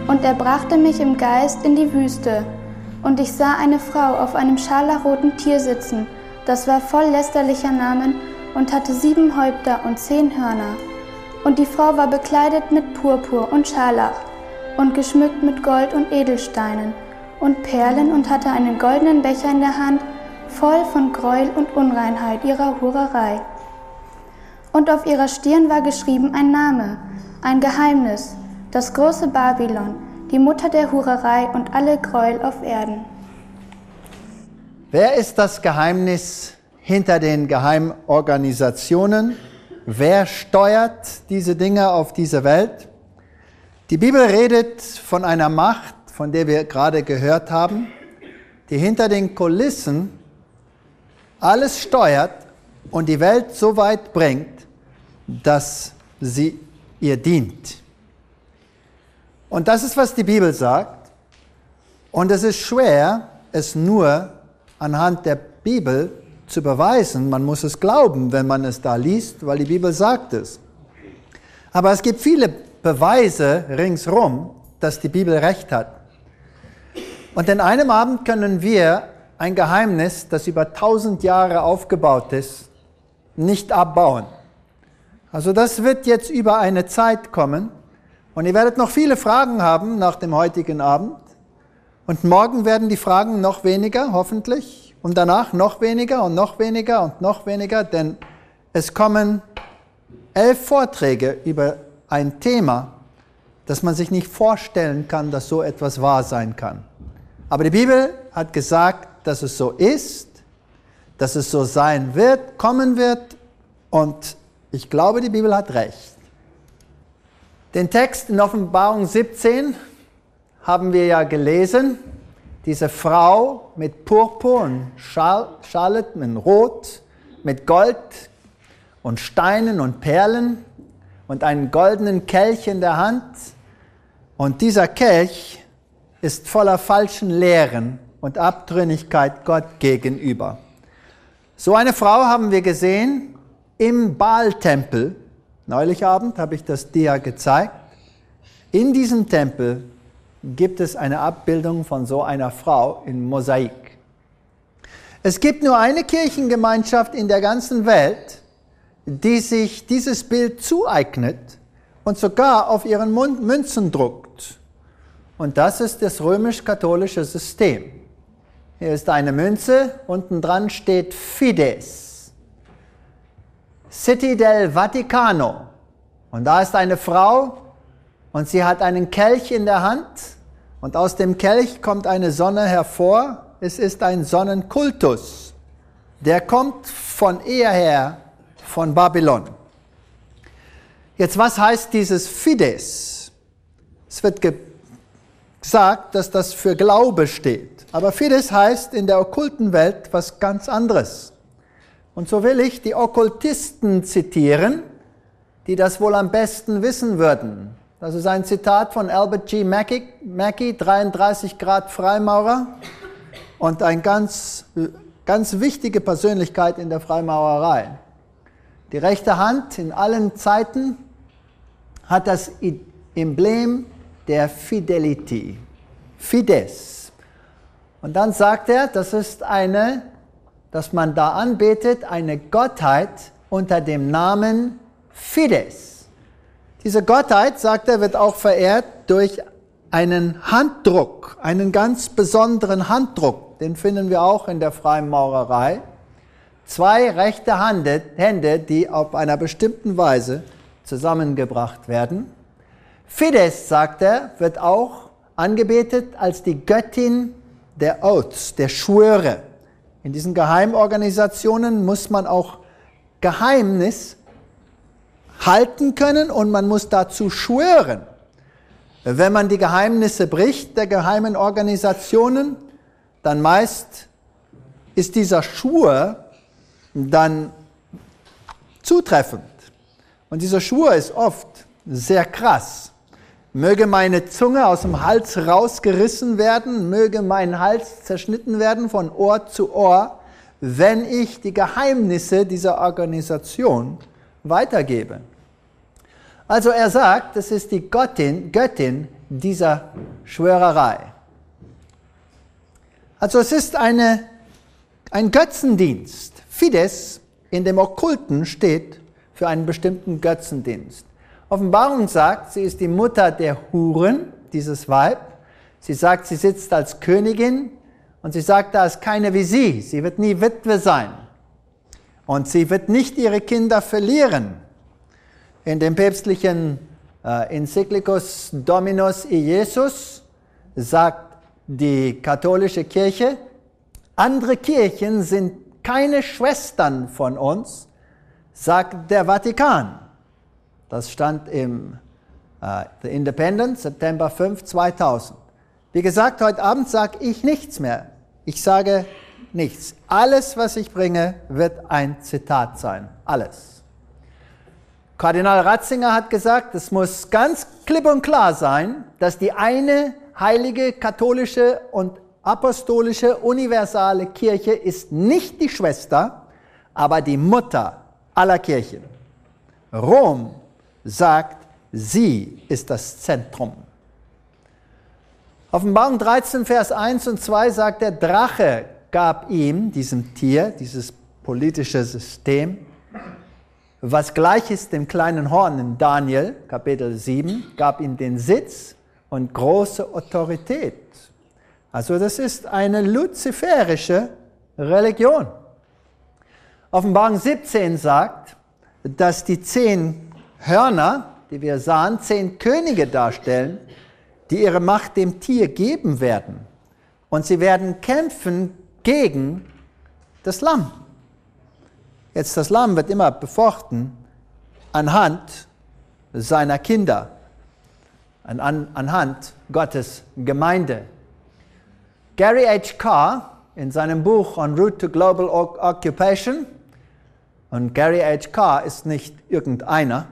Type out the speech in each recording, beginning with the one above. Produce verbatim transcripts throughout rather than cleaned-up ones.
Und er brachte mich im Geist in die Wüste. Und ich sah eine Frau auf einem scharlachroten Tier sitzen, das war voll lästerlicher Namen und hatte sieben Häupter und zehn Hörner. Und die Frau war bekleidet mit Purpur und Scharlach und geschmückt mit Gold und Edelsteinen und Perlen und hatte einen goldenen Becher in der Hand, voll von Gräuel und Unreinheit ihrer Hurerei. Und auf ihrer Stirn war geschrieben ein Name, ein Geheimnis, das große Babylon, die Mutter der Hurerei und alle Gräuel auf Erden. Wer ist das Geheimnis hinter den Geheimorganisationen? Wer steuert diese Dinge auf diese Welt? Die Bibel redet von einer Macht, von der wir gerade gehört haben, die hinter den Kulissen alles steuert und die Welt so weit bringt, dass sie ihr dient. Und das ist, was die Bibel sagt. Und es ist schwer, es nur anhand der Bibel zu beweisen. Man muss es glauben, wenn man es da liest, weil die Bibel sagt es. Aber es gibt viele Beweise ringsherum, dass die Bibel recht hat. Und in einem Abend können wir ein Geheimnis, das über tausend Jahre aufgebaut ist, nicht abbauen. Also das wird jetzt über eine Zeit kommen. Und ihr werdet noch viele Fragen haben nach dem heutigen Abend. Und morgen werden die Fragen noch weniger, hoffentlich. Und danach noch weniger und noch weniger und noch weniger. Denn es kommen elf Vorträge über ein Thema, das man sich nicht vorstellen kann, dass so etwas wahr sein kann. Aber die Bibel hat gesagt, dass es so ist, dass es so sein wird, kommen wird. Und ich glaube, die Bibel hat recht. Den Text in Offenbarung siebzehn haben wir ja gelesen. Diese Frau mit Purpur und Scharlet, mit Rot, mit Gold und Steinen und Perlen und einen goldenen Kelch in der Hand. Und dieser Kelch ist voller falschen Lehren und Abtrünnigkeit Gott gegenüber. So eine Frau haben wir gesehen im Baal-Tempel. Neulich Abend habe ich das dir gezeigt. In diesem Tempel gibt es eine Abbildung von so einer Frau in Mosaik. Es gibt nur eine Kirchengemeinschaft in der ganzen Welt, die sich dieses Bild zueignet und sogar auf ihren Münzen druckt. Und das ist das römisch-katholische System. Hier ist eine Münze, unten dran steht Fides, City del Vaticano. Und da ist eine Frau und sie hat einen Kelch in der Hand und aus dem Kelch kommt eine Sonne hervor. Es ist ein Sonnenkultus. Der kommt von eher von Babylon. Jetzt, was heißt dieses Fides? Es wird gesagt, dass das für Glaube steht. Aber Fides heißt in der okkulten Welt was ganz anderes. Und so will ich die Okkultisten zitieren, die das wohl am besten wissen würden. Das ist ein Zitat von Albert G. Mackey, Mackey dreiunddreißig Grad Freimaurer und eine ganz, ganz wichtige Persönlichkeit in der Freimaurerei. Die rechte Hand in allen Zeiten hat das Emblem der Fidelity, Fides. Und dann sagt er, das ist eine, dass man da anbetet, eine Gottheit unter dem Namen Fides. Diese Gottheit, sagt er, wird auch verehrt durch einen Handdruck, einen ganz besonderen Handdruck. Den finden wir auch in der Freimaurerei. Zwei rechte Hände, die auf einer bestimmten Weise zusammengebracht werden. Fides, sagt er, wird auch angebetet als die Göttin der Oaths, der Schwöre. In diesen Geheimorganisationen muss man auch Geheimnis halten können und man muss dazu schwören. Wenn man die Geheimnisse bricht der geheimen Organisationen, dann meist ist dieser Schwur dann zutreffend. Und dieser Schwur ist oft sehr krass. Möge meine Zunge aus dem Hals rausgerissen werden, möge mein Hals zerschnitten werden von Ohr zu Ohr, wenn ich die Geheimnisse dieser Organisation weitergebe. Also er sagt, es ist die Göttin, Göttin dieser Schwörerei. Also es ist eine, ein Götzendienst. Fides in dem Okkulten steht für einen bestimmten Götzendienst. Offenbarung sagt, sie ist die Mutter der Huren, dieses Weib. Sie sagt, sie sitzt als Königin und sie sagt, da ist keine wie sie. Sie wird nie Witwe sein. Und sie wird nicht ihre Kinder verlieren. In dem päpstlichen äh, Enzyklus Dominus Iesus sagt die katholische Kirche, andere Kirchen sind keine Schwestern von uns, sagt der Vatikan. Das stand im äh, The Independent, September fünften, zweitausend. Wie gesagt, heute Abend sage ich nichts mehr. Ich sage nichts. Alles, was ich bringe, wird ein Zitat sein. Alles. Kardinal Ratzinger hat gesagt, es muss ganz klipp und klar sein, dass die eine heilige, katholische und apostolische, universale Kirche ist nicht die Schwester, aber die Mutter aller Kirchen. Rom sagt, sie ist das Zentrum. Offenbarung dreizehn, Vers eins und zwei sagt, der Drache gab ihm, diesem Tier, dieses politische System, was gleich ist dem kleinen Horn in Daniel, Kapitel sieben, gab ihm den Sitz und große Autorität. Also das ist eine luziferische Religion. Offenbarung siebzehn sagt, dass die zehn Hörner, die wir sahen, zehn Könige darstellen, die ihre Macht dem Tier geben werden. Und sie werden kämpfen gegen das Lamm. Jetzt, das Lamm wird immer befochten anhand seiner Kinder, an, an, anhand Gottes Gemeinde. Gary H. Carr in seinem Buch On Route to Global Occupation, und Gary H. Carr ist nicht irgendeiner,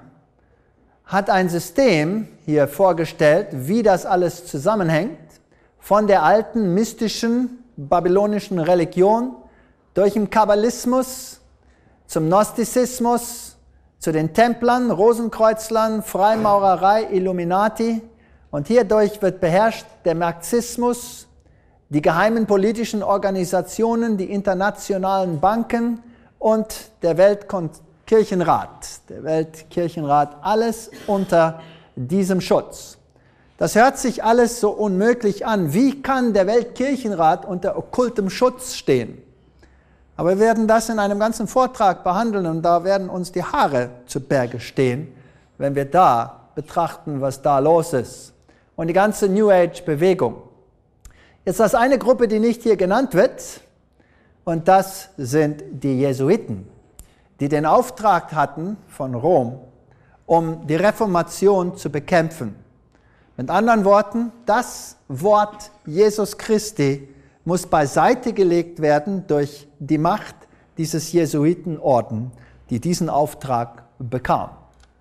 hat ein System hier vorgestellt, wie das alles zusammenhängt, von der alten mystischen babylonischen Religion durch den Kabbalismus zum Gnostizismus, zu den Templern, Rosenkreuzlern, Freimaurerei, Illuminati, und hierdurch wird beherrscht der Marxismus, die geheimen politischen Organisationen, die internationalen Banken und der Weltkirchenrat. Der Weltkirchenrat, alles unter diesem Schutz. Das hört sich alles so unmöglich an. Wie kann der Weltkirchenrat unter okkultem Schutz stehen? Aber wir werden das in einem ganzen Vortrag behandeln und da werden uns die Haare zu Berge stehen, wenn wir da betrachten, was da los ist. Und die ganze New Age-Bewegung. Jetzt das eine Gruppe, die nicht hier genannt wird, und das sind die Jesuiten, die den Auftrag hatten von Rom, um die Reformation zu bekämpfen. Mit anderen Worten, das Wort Jesus Christi muss beiseite gelegt werden durch die Macht dieses Jesuitenorden, die diesen Auftrag bekam.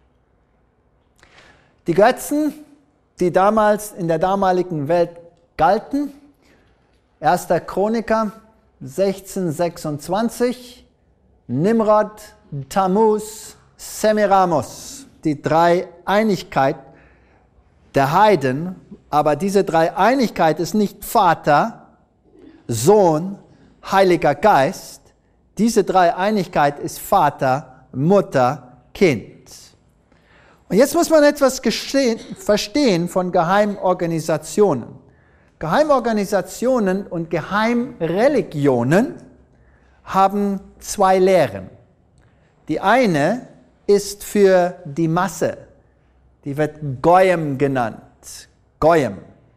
Die Götzen, die damals in der damaligen Welt galten, erster Chroniker sechzehn sechsundzwanzig, Nimrod, Tammuz, Semiramis, die Dreieinigkeit der Heiden, aber diese Dreieinigkeit ist nicht Vater, Sohn, Heiliger Geist. Diese Dreieinigkeit ist Vater, Mutter, Kind. Und jetzt muss man etwas gestehen, verstehen von Geheimorganisationen. Geheimorganisationen und Geheimreligionen haben zwei Lehren. Die eine ist für die Masse, die wird Goyim genannt. Goyim.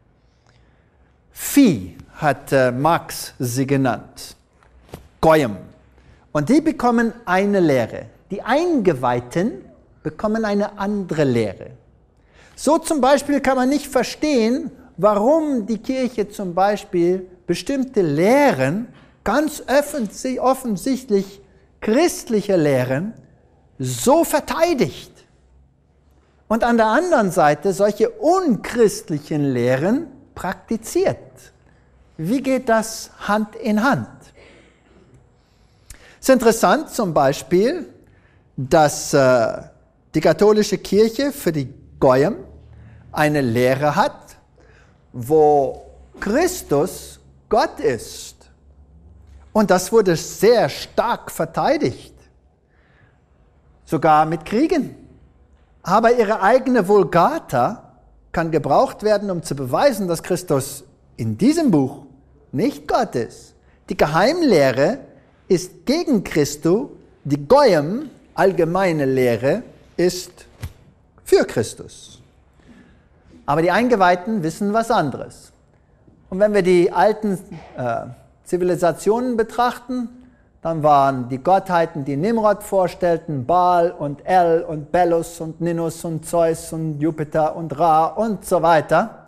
Vieh hat äh, Marx sie genannt. Goyim. Und die bekommen eine Lehre. Die Eingeweihten bekommen eine andere Lehre. So zum Beispiel kann man nicht verstehen, warum die Kirche zum Beispiel bestimmte Lehren, ganz offensichtlich christliche Lehren, so verteidigt. Und an der anderen Seite solche unchristlichen Lehren praktiziert. Wie geht das Hand in Hand? Es ist interessant zum Beispiel, dass äh, die katholische Kirche für die Goyim eine Lehre hat, wo Christus Gott ist. Und das wurde sehr stark verteidigt, sogar mit Kriegen. Aber ihre eigene Vulgata kann gebraucht werden, um zu beweisen, dass Christus in diesem Buch nicht Gott ist. Die Geheimlehre ist gegen Christus, die Goyim, allgemeine Lehre, ist für Christus. Aber die Eingeweihten wissen was anderes. Und wenn wir die alten äh, Zivilisationen betrachten, dann waren die Gottheiten, die Nimrod vorstellten, Baal und El und Belus und Ninus und Zeus und Jupiter und Ra und so weiter.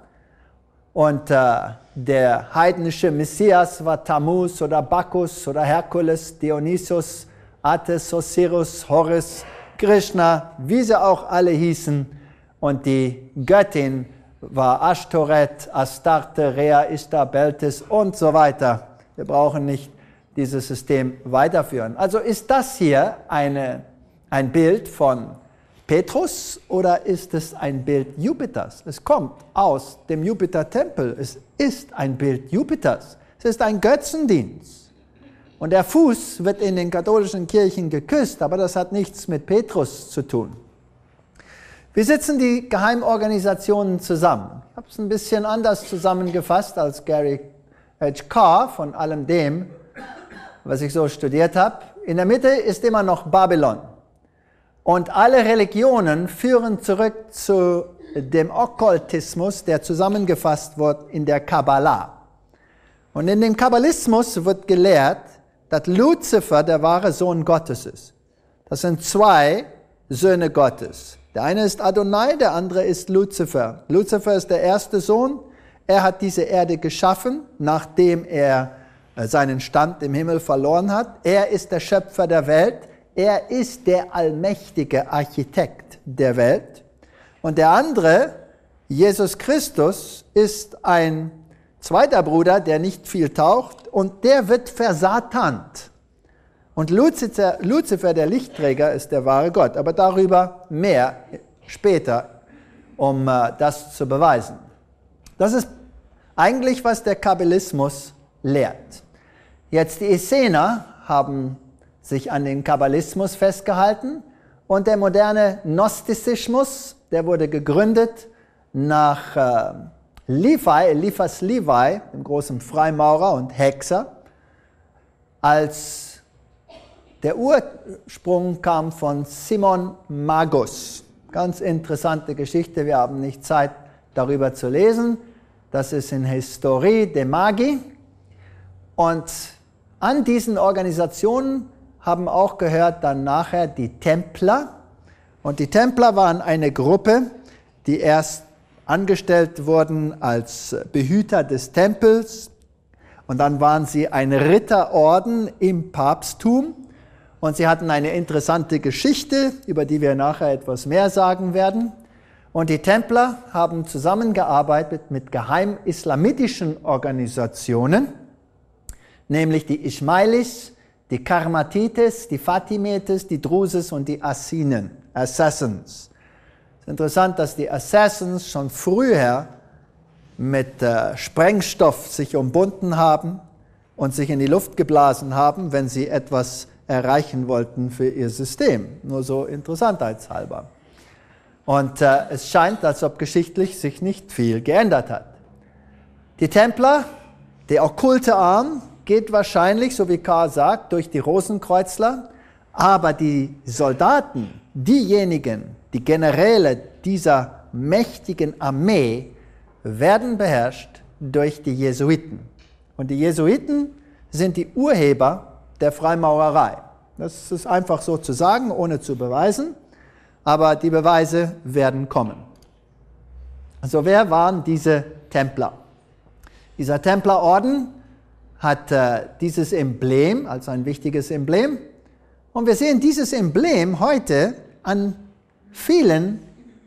Und äh, der heidnische Messias war Tammuz oder Bacchus oder Herkules, Dionysos, Attis, Osiris, Horus, Krishna, wie sie auch alle hießen. Und die Göttin war Ashtoreth, Astarte, Rea, Ishtar, Beltis und so weiter. Wir brauchen nicht dieses System weiterführen. Also ist das hier eine, ein Bild von Petrus oder ist es ein Bild Jupiters? Es kommt aus dem Jupiter-Tempel. Es ist ein Bild Jupiters. Es ist ein Götzendienst. Und der Fuß wird in den katholischen Kirchen geküsst, aber das hat nichts mit Petrus zu tun. Wie sitzen die Geheimorganisationen zusammen? Ich habe es ein bisschen anders zusammengefasst als Gary H. Carr von allem dem, was ich so studiert habe. In der Mitte ist immer noch Babylon. Und alle Religionen führen zurück zu dem Okkultismus, der zusammengefasst wird in der Kabbalah. Und in dem Kabbalismus wird gelehrt, dass Luzifer der wahre Sohn Gottes ist. Das sind zwei Söhne Gottes. Der eine ist Adonai, der andere ist Luzifer. Luzifer ist der erste Sohn. Er hat diese Erde geschaffen, nachdem er seinen Stand im Himmel verloren hat. Er ist der Schöpfer der Welt. Er ist der allmächtige Architekt der Welt. Und der andere, Jesus Christus, ist ein zweiter Bruder, der nicht viel taucht und der wird versatant. Und Luzifer, Luzifer, der Lichtträger, ist der wahre Gott. Aber darüber mehr später, um uh, das zu beweisen. Das ist eigentlich, was der Kabbalismus lehrt. Jetzt die Essener haben sich an den Kabbalismus festgehalten und der moderne Gnostizismus, der wurde gegründet nach äh, Levi, Eliphas Levi, dem großen Freimaurer und Hexer, als der Ursprung kam von Simon Magus. Ganz interessante Geschichte, wir haben nicht Zeit darüber zu lesen. Das ist in Historie de Magi. Und an diesen Organisationen haben auch gehört dann nachher die Templer. Und die Templer waren eine Gruppe, die erst angestellt wurden als Behüter des Tempels. Und dann waren sie ein Ritterorden im Papsttum. Und sie hatten eine interessante Geschichte, über die wir nachher etwas mehr sagen werden. Und die Templer haben zusammengearbeitet mit geheim islamitischen Organisationen, nämlich die Ismailis, die Karmatites, die Fatimites, die Druses und die Assinen, Assassins. Es ist interessant, dass die Assassins schon früher mit äh, Sprengstoff sich umbunden haben und sich in die Luft geblasen haben, wenn sie etwas erreichen wollten für ihr System. Nur so interessantheitshalber. Und äh, es scheint, als ob geschichtlich sich nicht viel geändert hat. Die Templer, der okkulte Arm, geht wahrscheinlich, so wie Carr sagt, durch die Rosenkreuzler, aber die Soldaten, diejenigen, die Generäle dieser mächtigen Armee, werden beherrscht durch die Jesuiten. Und die Jesuiten sind die Urheber der Freimaurerei. Das ist einfach so zu sagen, ohne zu beweisen, aber die Beweise werden kommen. Also wer waren diese Templer? Dieser Templerorden hat äh, dieses Emblem als ein wichtiges Emblem. Und wir sehen dieses Emblem heute an vielen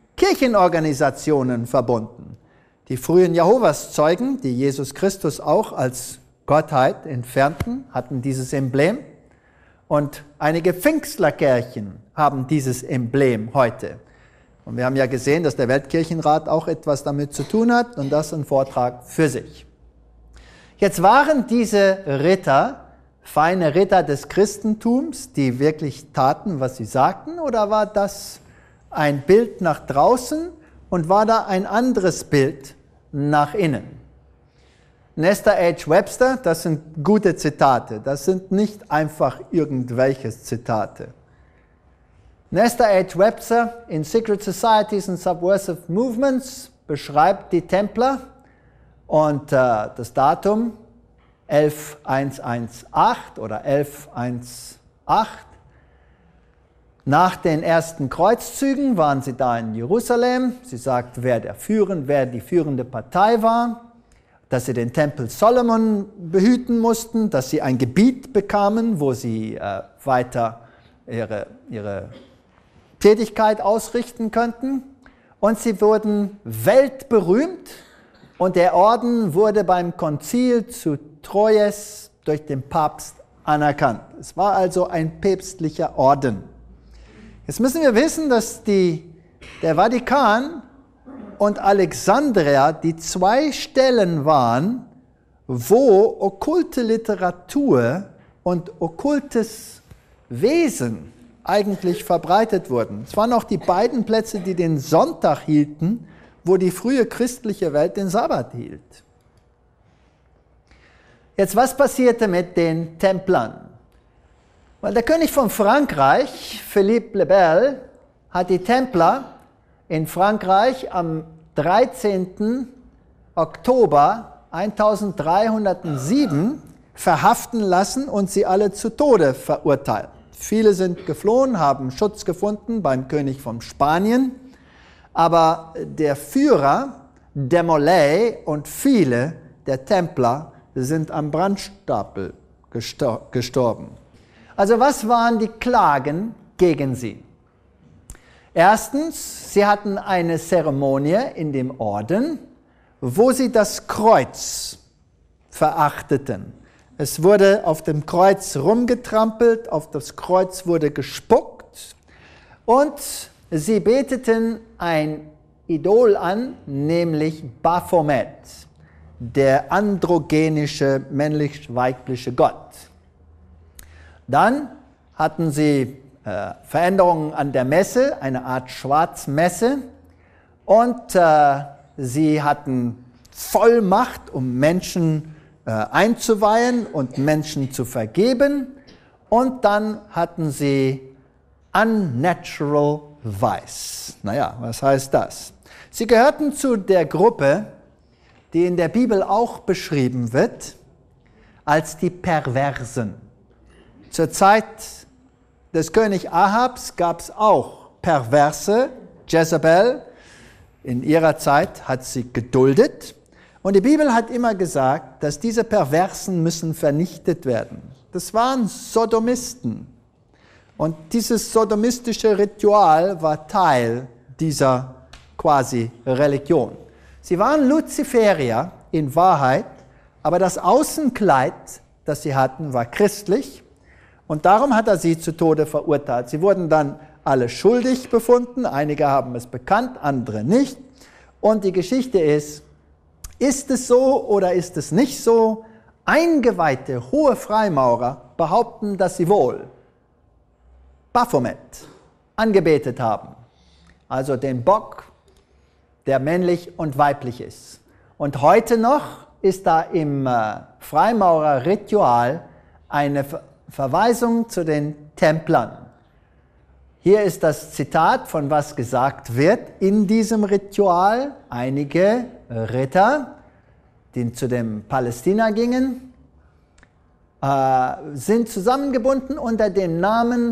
Kirchenorganisationen verbunden. Die frühen Jehovas-Zeugen, die Jesus Christus auch als Gottheit entfernten, hatten dieses Emblem. Und einige Pfingstlerkirchen haben dieses Emblem heute. Und wir haben ja gesehen, dass der Weltkirchenrat auch etwas damit zu tun hat und das ist ein Vortrag für sich. Jetzt waren diese Ritter feine Ritter des Christentums, die wirklich taten, was sie sagten, oder war das ein Bild nach draußen und war da ein anderes Bild nach innen? Nestor H. Webster, das sind gute Zitate, das sind nicht einfach irgendwelche Zitate. Nestor H. Webster in Secret Societies and Subversive Movements beschreibt die Templer und äh, das Datum elf einhundertzachtzehn oder elf einhundertachtzehn. Nach den ersten Kreuzzügen waren sie da in Jerusalem. Sie sagt, wer, der führend, wer die führende Partei war, dass sie den Tempel Solomon behüten mussten, dass sie ein Gebiet bekamen, wo sie äh, weiter ihre, ihre Tätigkeit ausrichten könnten. Und sie wurden weltberühmt und der Orden wurde beim Konzil zu Troyes durch den Papst anerkannt. Es war also ein päpstlicher Orden. Jetzt müssen wir wissen, dass die, der Vatikan und Alexandria die zwei Stellen waren, wo okkulte Literatur und okkultes Wesen eigentlich verbreitet wurden. Es waren auch die beiden Plätze, die den Sonntag hielten, wo die frühe christliche Welt den Sabbat hielt. Jetzt, was passierte mit den Templern? Weil der König von Frankreich, Philippe le Bel, hat die Templer in Frankreich am dreizehnten Oktober eintausenddreihundertsieben verhaften lassen und sie alle zu Tode verurteilt. Viele sind geflohen, haben Schutz gefunden beim König von Spanien, aber der Führer Desmoulins und viele der Templer sind am Brandstapel gestor- gestorben. Also was waren die Klagen gegen sie? Erstens, sie hatten eine Zeremonie in dem Orden, wo sie das Kreuz verachteten. Es wurde auf dem Kreuz rumgetrampelt, auf das Kreuz wurde gespuckt und sie beteten ein Idol an, nämlich Baphomet, der androgenische, männlich-weibliche Gott. Dann hatten sie äh, Veränderungen an der Messe, eine Art Schwarzmesse, und äh, sie hatten Vollmacht, um Menschen äh, einzuweihen und Menschen zu vergeben, und dann hatten sie Unnatural Vice. Naja, was heißt das? Sie gehörten zu der Gruppe, die in der Bibel auch beschrieben wird, als die Perversen. Zur Zeit des König Ahabs gab es auch Perverse. Jezebel in ihrer Zeit hat sie geduldet. Und die Bibel hat immer gesagt, dass diese Perversen müssen vernichtet werden. Das waren Sodomisten. Und dieses sodomistische Ritual war Teil dieser quasi Religion. Sie waren Luziferier in Wahrheit, aber das Außenkleid, das sie hatten, war christlich. Und darum hat er sie zu Tode verurteilt. Sie wurden dann alle schuldig befunden. Einige haben es bekannt, andere nicht. Und die Geschichte ist, ist es so oder ist es nicht so? Eingeweihte hohe Freimaurer behaupten, dass sie wohl Baphomet angebetet haben. Also den Bock, der männlich und weiblich ist. Und heute noch ist da im äh, Freimaurer-Ritual eine Ver- Verweisung zu den Templern. Hier ist das Zitat, von was gesagt wird in diesem Ritual. Einige Ritter, die zu dem Palästina gingen, äh, sind zusammengebunden unter dem Namen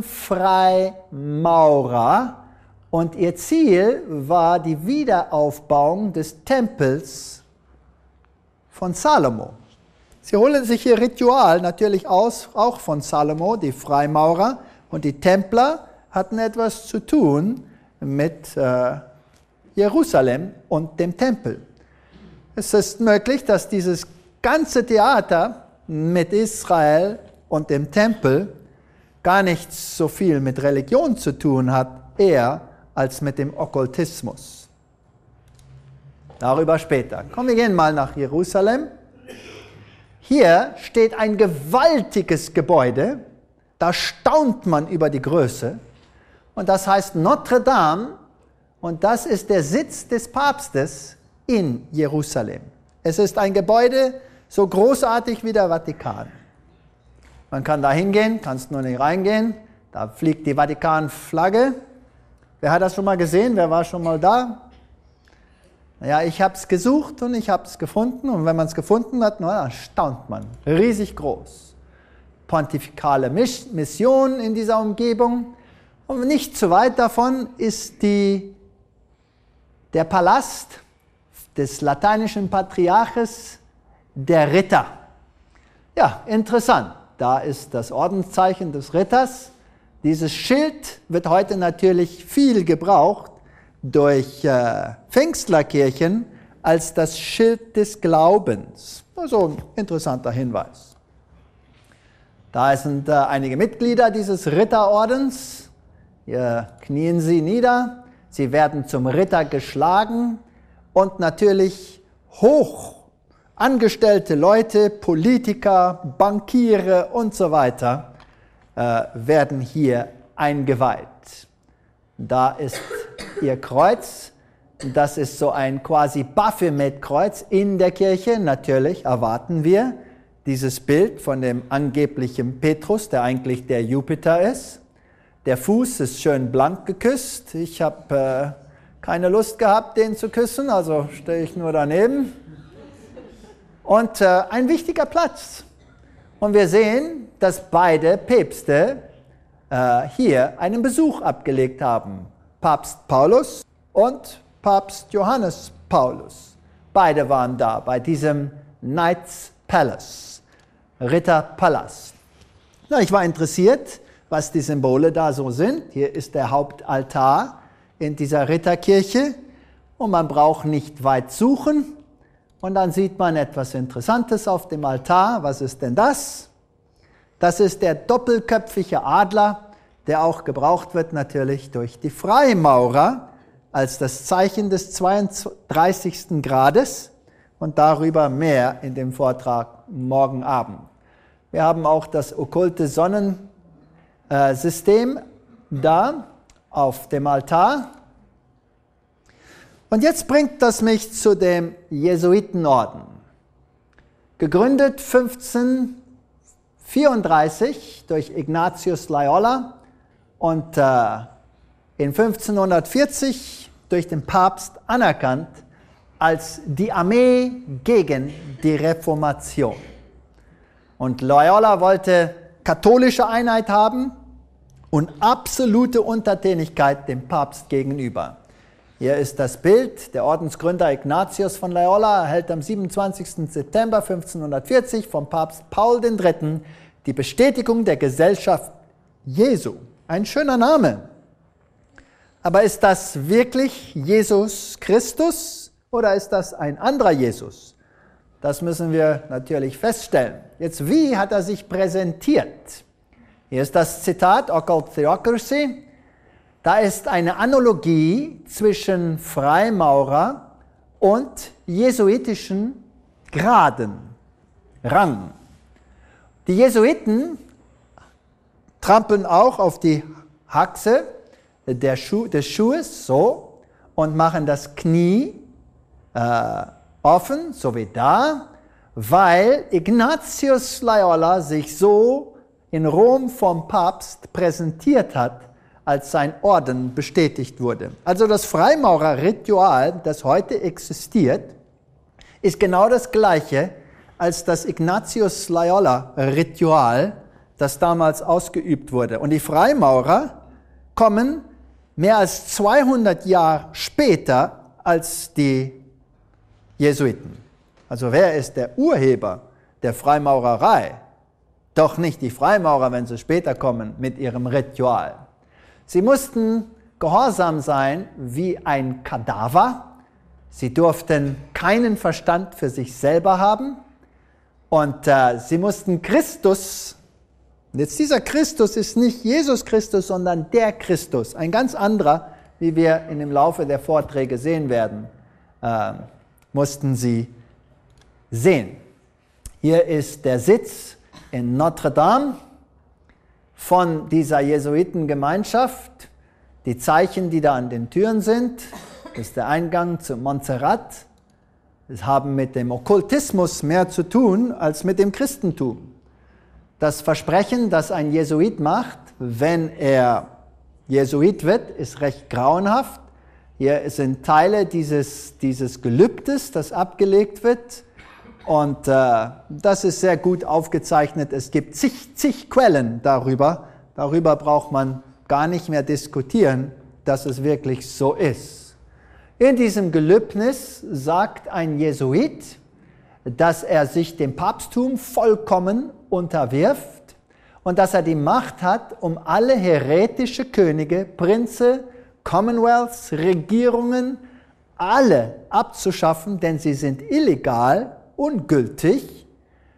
Freimaurer. Und ihr Ziel war die Wiederaufbauung des Tempels von Salomo. Sie holen sich ihr Ritual natürlich aus, auch von Salomo, die Freimaurer, und die Templer hatten etwas zu tun mit äh, Jerusalem und dem Tempel. Es ist möglich, dass dieses ganze Theater mit Israel und dem Tempel gar nicht so viel mit Religion zu tun hat, eher als mit dem Okkultismus. Darüber später. Komm, wir gehen mal nach Jerusalem. Hier steht ein gewaltiges Gebäude, da staunt man über die Größe, und das heißt Notre Dame, und das ist der Sitz des Papstes in Jerusalem. Es ist ein Gebäude so großartig wie der Vatikan. Man kann da hingehen, kannst nur nicht reingehen, da fliegt die Vatikan-Flagge. Wer hat das schon mal gesehen? Wer war schon mal da? Ja, ich habe es gesucht und ich habe es gefunden, und wenn man es gefunden hat, na, dann staunt man. Riesig groß. Pontifikale Mission in dieser Umgebung. Und nicht zu weit davon ist die, der Palast des lateinischen Patriarches, der Ritter. Ja, interessant. Da ist das Ordenszeichen des Ritters. Dieses Schild wird heute natürlich viel gebraucht durch äh, Pfingstlerkirchen als das Schild des Glaubens. Also ein interessanter Hinweis. Da sind äh, einige Mitglieder dieses Ritterordens. Hier knien sie nieder, sie werden zum Ritter geschlagen, und natürlich hoch angestellte Leute, Politiker, Bankiere und so weiter äh, werden hier eingeweiht. Da ist ihr Kreuz, das ist so ein quasi Baphomet-Kreuz in der Kirche. Natürlich erwarten wir dieses Bild von dem angeblichen Petrus, der eigentlich der Jupiter ist. Der Fuß ist schön blank geküsst. Ich habe äh, keine Lust gehabt, den zu küssen, also stehe ich nur daneben. Und äh, ein wichtiger Platz. Und wir sehen, dass beide Päpste äh, hier einen Besuch abgelegt haben. Papst Paulus und Papst Johannes Paulus. Beide waren da bei diesem Knights Palace, Ritterpalast. Na, ich war interessiert, was die Symbole da so sind. Hier ist der Hauptaltar in dieser Ritterkirche, und man braucht nicht weit suchen. Und dann sieht man etwas Interessantes auf dem Altar. Was ist denn das? Das ist der doppelköpfige Adler, der auch gebraucht wird natürlich durch die Freimaurer als das Zeichen des zweiunddreißigsten Grades, und darüber mehr in dem Vortrag morgen Abend. Wir haben auch das okkulte Sonnensystem da auf dem Altar. Und jetzt bringt das mich zu dem Jesuitenorden. Gegründet fünfzehnhundertvierunddreißig durch Ignatius Loyola und äh, in fünfzehnhundertvierzig durch den Papst anerkannt als die Armee gegen die Reformation. Und Loyola wollte katholische Einheit haben und absolute Untertänigkeit dem Papst gegenüber. Hier ist das Bild. Der Ordensgründer Ignatius von Loyola erhält am siebenundzwanzigsten September fünfzehnhundertvierzig vom Papst Paul der Dritte die Bestätigung der Gesellschaft Jesu. Ein schöner Name. Aber ist das wirklich Jesus Christus oder ist das ein anderer Jesus? Das müssen wir natürlich feststellen. Jetzt, wie hat er sich präsentiert? Hier ist das Zitat, Occult Theocracy. Da ist eine Analogie zwischen Freimaurer und jesuitischen Graden, Rang. Die Jesuiten trampeln auch auf die Haxe der Schu- des Schuhes so und machen das Knie äh, offen, so wie da, weil Ignatius Loyola sich so in Rom vom Papst präsentiert hat, als sein Orden bestätigt wurde. Also das Freimaurerritual, das heute existiert, ist genau das gleiche als das Ignatius Loyola-Ritual, das damals ausgeübt wurde. Und die Freimaurer kommen mehr als zweihundert Jahre später als die Jesuiten. Also wer ist der Urheber der Freimaurerei? Doch nicht die Freimaurer, wenn sie später kommen mit ihrem Ritual. Sie mussten gehorsam sein wie ein Kadaver. Sie durften keinen Verstand für sich selber haben. Und äh, sie mussten Christus, und jetzt dieser Christus ist nicht Jesus Christus, sondern der Christus, ein ganz anderer, wie wir in dem Laufe der Vorträge sehen werden, äh, mussten sie sehen. Hier ist der Sitz in Notre Dame von dieser Jesuitengemeinschaft. Die Zeichen, die da an den Türen sind, das ist der Eingang zu Montserrat. Das haben mit dem Okkultismus mehr zu tun als mit dem Christentum. Das Versprechen, das ein Jesuit macht, wenn er Jesuit wird, ist recht grauenhaft. Hier sind Teile dieses, dieses Gelübdes, das abgelegt wird. Und äh, das ist sehr gut aufgezeichnet. Es gibt zig, zig Quellen darüber. Darüber braucht man gar nicht mehr diskutieren, dass es wirklich so ist. In diesem Gelübnis sagt ein Jesuit, dass er sich dem Papsttum vollkommen unterwirft und dass er die Macht hat, um alle häretische Könige, Prinze, Commonwealths, Regierungen, alle abzuschaffen, denn sie sind illegal, ungültig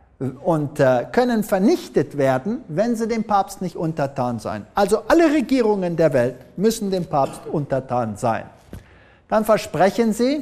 und äh, können vernichtet werden, wenn sie dem Papst nicht untertan sein. Also alle Regierungen der Welt müssen dem Papst untertan sein. Dann versprechen sie,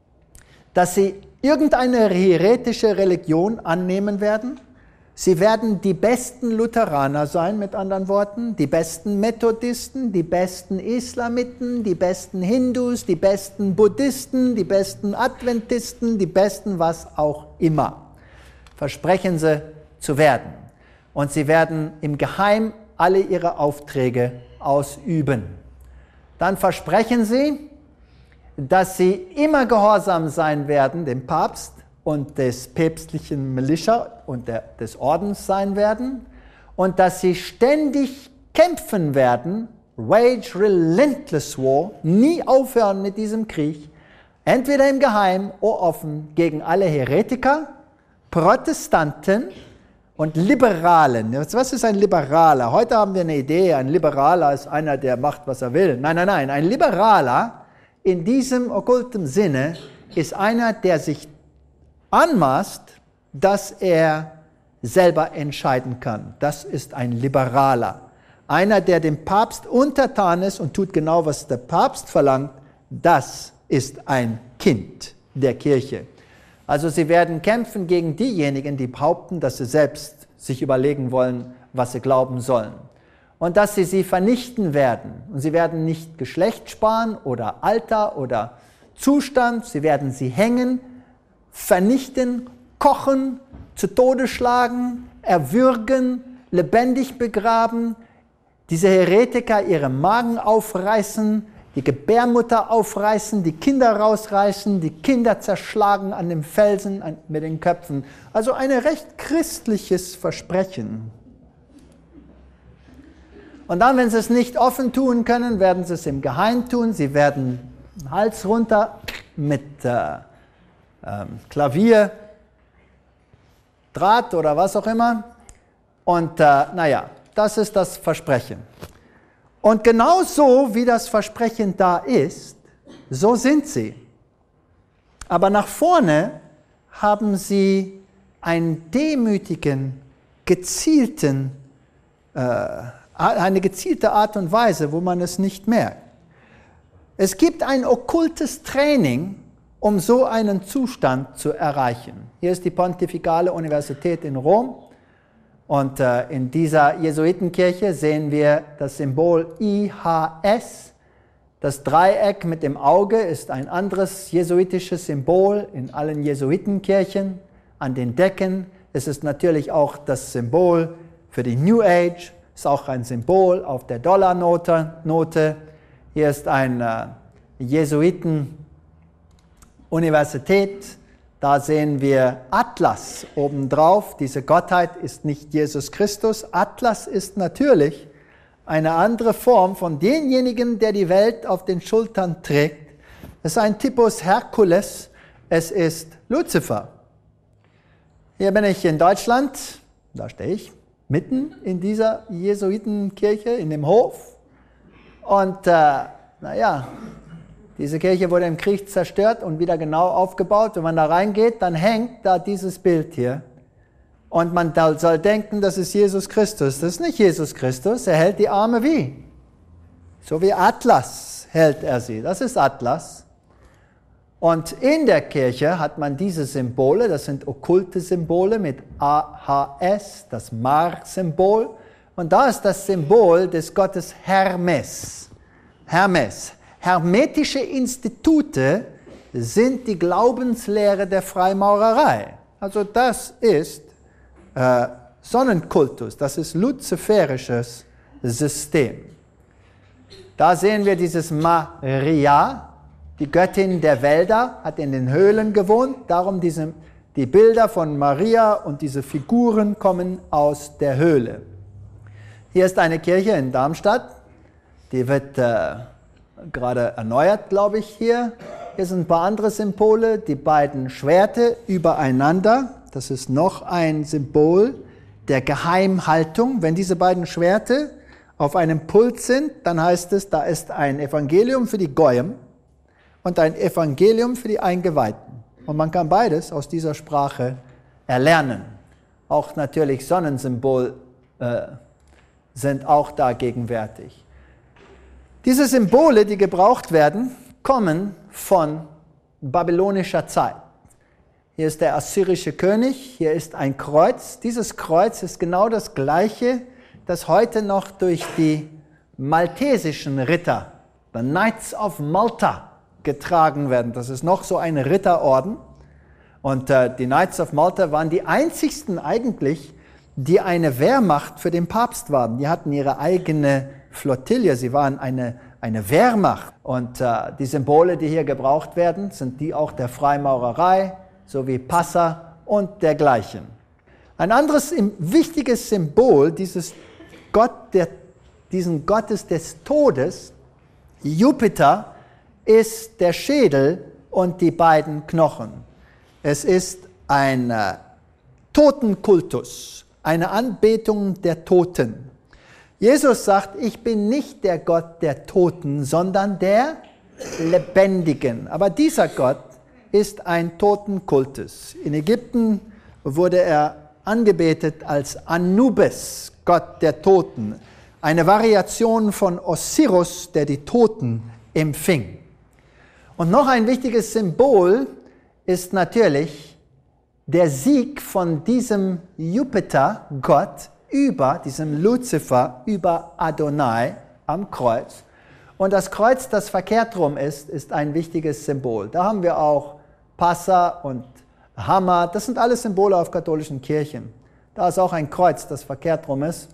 dass sie irgendeine häretische Religion annehmen werden. Sie werden die besten Lutheraner sein, mit anderen Worten, die besten Methodisten, die besten Islamiten, die besten Hindus, die besten Buddhisten, die besten Adventisten, die besten was auch immer. Versprechen sie zu werden. Und sie werden im Geheim alle ihre Aufträge ausüben. Dann versprechen sie, dass sie immer gehorsam sein werden dem Papst und des päpstlichen Militia und der, des Ordens sein werden und dass sie ständig kämpfen werden, wage relentless war, nie aufhören mit diesem Krieg, entweder im Geheim oder offen gegen alle Heretiker, Protestanten und Liberalen. Was ist ein Liberaler? Heute haben wir eine Idee, ein Liberaler ist einer, der macht, was er will. Nein, nein, nein, ein Liberaler in diesem okkulten Sinne ist einer, der sich anmaßt, dass er selber entscheiden kann. Das ist ein Liberaler. Einer, der dem Papst untertan ist und tut genau, was der Papst verlangt, das ist ein Kind der Kirche. Also sie werden kämpfen gegen diejenigen, die behaupten, dass sie selbst sich überlegen wollen, was sie glauben sollen. Und dass sie sie vernichten werden. Und sie werden nicht Geschlecht sparen oder Alter oder Zustand, sie werden sie hängen, vernichten, kochen, zu Tode schlagen, erwürgen, lebendig begraben, diese Heretiker ihre Magen aufreißen, die Gebärmutter aufreißen, die Kinder rausreißen, die Kinder zerschlagen an dem Felsen mit den Köpfen. Also ein recht christliches Versprechen. Und dann, wenn sie es nicht offen tun können, werden sie es im Geheim tun. Sie werden den Hals runter mit äh, ähm, Klavier, Draht oder was auch immer. Und äh, naja, das ist das Versprechen. Und genau so, wie das Versprechen da ist, so sind sie. Aber nach vorne haben sie einen demütigen, gezielten, äh, eine gezielte Art und Weise, wo man es nicht merkt. Es gibt ein okkultes Training, um so einen Zustand zu erreichen. Hier ist die Pontifikale Universität in Rom. Und äh, in dieser Jesuitenkirche sehen wir das Symbol I H S. Das Dreieck mit dem Auge ist ein anderes jesuitisches Symbol in allen Jesuitenkirchen. An den Decken ist es natürlich auch das Symbol für die New Age, ist auch ein Symbol auf der Dollarnote. Note. Hier ist eine äh, Jesuiten-Universität. Da sehen wir Atlas obendrauf. Diese Gottheit ist nicht Jesus Christus. Atlas ist natürlich eine andere Form von demjenigen, der die Welt auf den Schultern trägt. Es ist ein Typus Herkules. Es ist Luzifer. Hier bin ich in Deutschland. Da stehe ich mitten in dieser Jesuitenkirche, in dem Hof. Und äh, naja, diese Kirche wurde im Krieg zerstört und wieder genau aufgebaut. Wenn man da reingeht, dann hängt da dieses Bild hier. Und man soll denken, das ist Jesus Christus. Das ist nicht Jesus Christus. Er hält die Arme wie? So wie Atlas hält er sie. Das ist Atlas. Und in der Kirche hat man diese Symbole, das sind okkulte Symbole mit A H S, das Mar-Symbol. Und da ist das Symbol des Gottes Hermes. Hermes. Hermetische Institute sind die Glaubenslehre der Freimaurerei. Also das ist äh, Sonnenkultus, das ist luziferisches System. Da sehen wir dieses Maria, die Göttin der Wälder, hat in den Höhlen gewohnt. Darum diese, die Bilder von Maria und diese Figuren kommen aus der Höhle. Hier ist eine Kirche in Darmstadt, die wird äh, gerade erneuert, glaube ich, hier. Hier sind ein paar andere Symbole, die beiden Schwerter übereinander. Das ist noch ein Symbol der Geheimhaltung. Wenn diese beiden Schwerter auf einem Pult sind, dann heißt es, da ist ein Evangelium für die Goyim und ein Evangelium für die Eingeweihten. Und man kann beides aus dieser Sprache erlernen. Auch natürlich Sonnensymbol äh, sind auch da gegenwärtig. Diese Symbole, die gebraucht werden, kommen von babylonischer Zeit. Hier ist der assyrische König, hier ist ein Kreuz. Dieses Kreuz ist genau das gleiche, das heute noch durch die maltesischen Ritter, the Knights of Malta, getragen werden. Das ist noch so ein Ritterorden. Und äh, die Knights of Malta waren die einzigsten eigentlich, die eine Wehrmacht für den Papst waren. Die hatten ihre eigene Flottille, sie waren eine, eine Wehrmacht. Und äh, die Symbole, die hier gebraucht werden, sind die auch der Freimaurerei, sowie Passa und dergleichen. Ein anderes wichtiges Symbol dieses Gott, der, diesen Gottes des Todes, Jupiter, ist der Schädel und die beiden Knochen. Es ist ein äh, Totenkultus, eine Anbetung der Toten. Jesus sagt, ich bin nicht der Gott der Toten, sondern der Lebendigen. Aber dieser Gott ist ein Totenkultus. In Ägypten wurde er angebetet als Anubis, Gott der Toten, eine Variation von Osiris, der die Toten empfing. Und noch ein wichtiges Symbol ist natürlich der Sieg von diesem Jupiter-Gott über, diesem Luzifer, über Adonai am Kreuz. Und das Kreuz, das verkehrt rum ist, ist ein wichtiges Symbol. Da haben wir auch Passa und Hammer, das sind alles Symbole auf katholischen Kirchen. Da ist auch ein Kreuz, das verkehrt rum ist.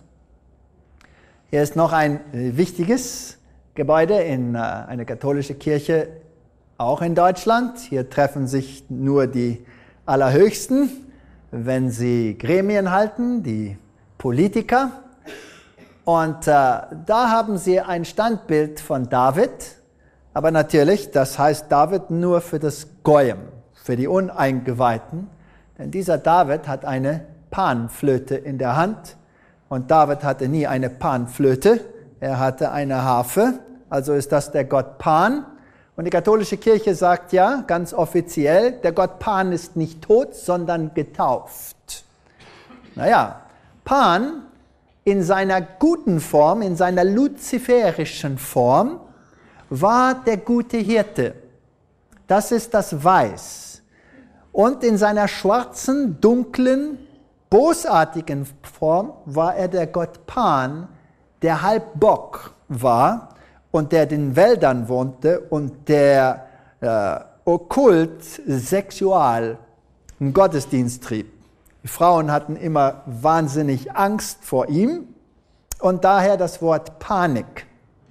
Hier ist noch ein wichtiges Gebäude in äh, eine katholische Kirche, auch in Deutschland. Hier treffen sich nur die Allerhöchsten, wenn sie Gremien halten, die Politiker. Und äh, da haben sie ein Standbild von David, aber natürlich, das heißt David nur für das Goyim, für die Uneingeweihten. Denn dieser David hat eine Panflöte in der Hand und David hatte nie eine Panflöte, er hatte eine Harfe, also ist das der Gott Pan. Und die katholische Kirche sagt ja, ganz offiziell, der Gott Pan ist nicht tot, sondern getauft. Naja, Pan in seiner guten Form, in seiner luziferischen Form, war der gute Hirte. Das ist das Weiß. Und in seiner schwarzen, dunklen, bosartigen Form war er der Gott Pan, der halb Bock war und der in den Wäldern wohnte und der äh, okkult, sexual einen Gottesdienst trieb. Die Frauen hatten immer wahnsinnig Angst vor ihm und daher das Wort Panik.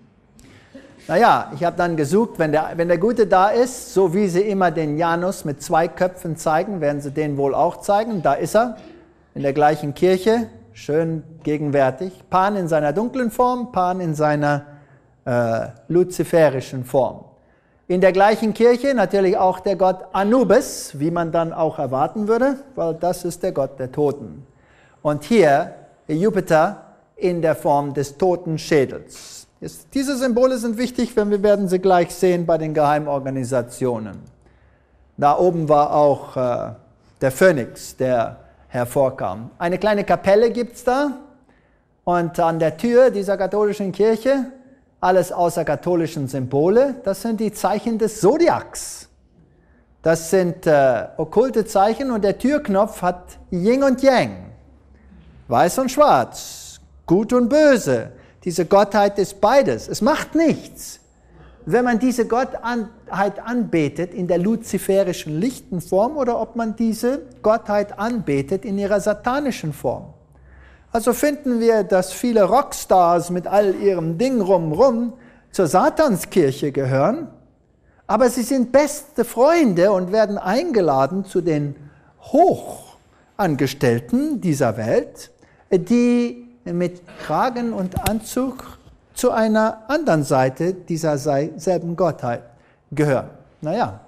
Naja, ich habe dann gesucht, wenn der, wenn der Gute da ist, so wie sie immer den Janus mit zwei Köpfen zeigen, werden sie den wohl auch zeigen. Da ist er, in der gleichen Kirche, schön gegenwärtig. Pan in seiner dunklen Form, Pan in seiner äh, luziferischen Form. In der gleichen Kirche natürlich auch der Gott Anubis, wie man dann auch erwarten würde, weil das ist der Gott der Toten. Und hier Jupiter in der Form des Totenschädels. Jetzt, diese Symbole sind wichtig, denn wir werden sie gleich sehen bei den Geheimorganisationen. Da oben war auch äh, der Phönix, der hervorkam. Eine kleine Kapelle gibt es da und an der Tür dieser katholischen Kirche alles außer katholischen Symbole, das sind die Zeichen des Zodiacs. Das sind äh, okkulte Zeichen und der Türknopf hat Yin und Yang, weiß und schwarz, gut und böse. Diese Gottheit ist beides. Es macht nichts, wenn man diese Gottheit anbetet in der luziferischen lichten Form oder ob man diese Gottheit anbetet in ihrer satanischen Form. Also finden wir, dass viele Rockstars mit all ihrem Ding rumrum zur Satanskirche gehören, aber sie sind beste Freunde und werden eingeladen zu den Hochangestellten dieser Welt, die mit Kragen und Anzug zu einer anderen Seite dieser selben Gottheit gehören. Naja,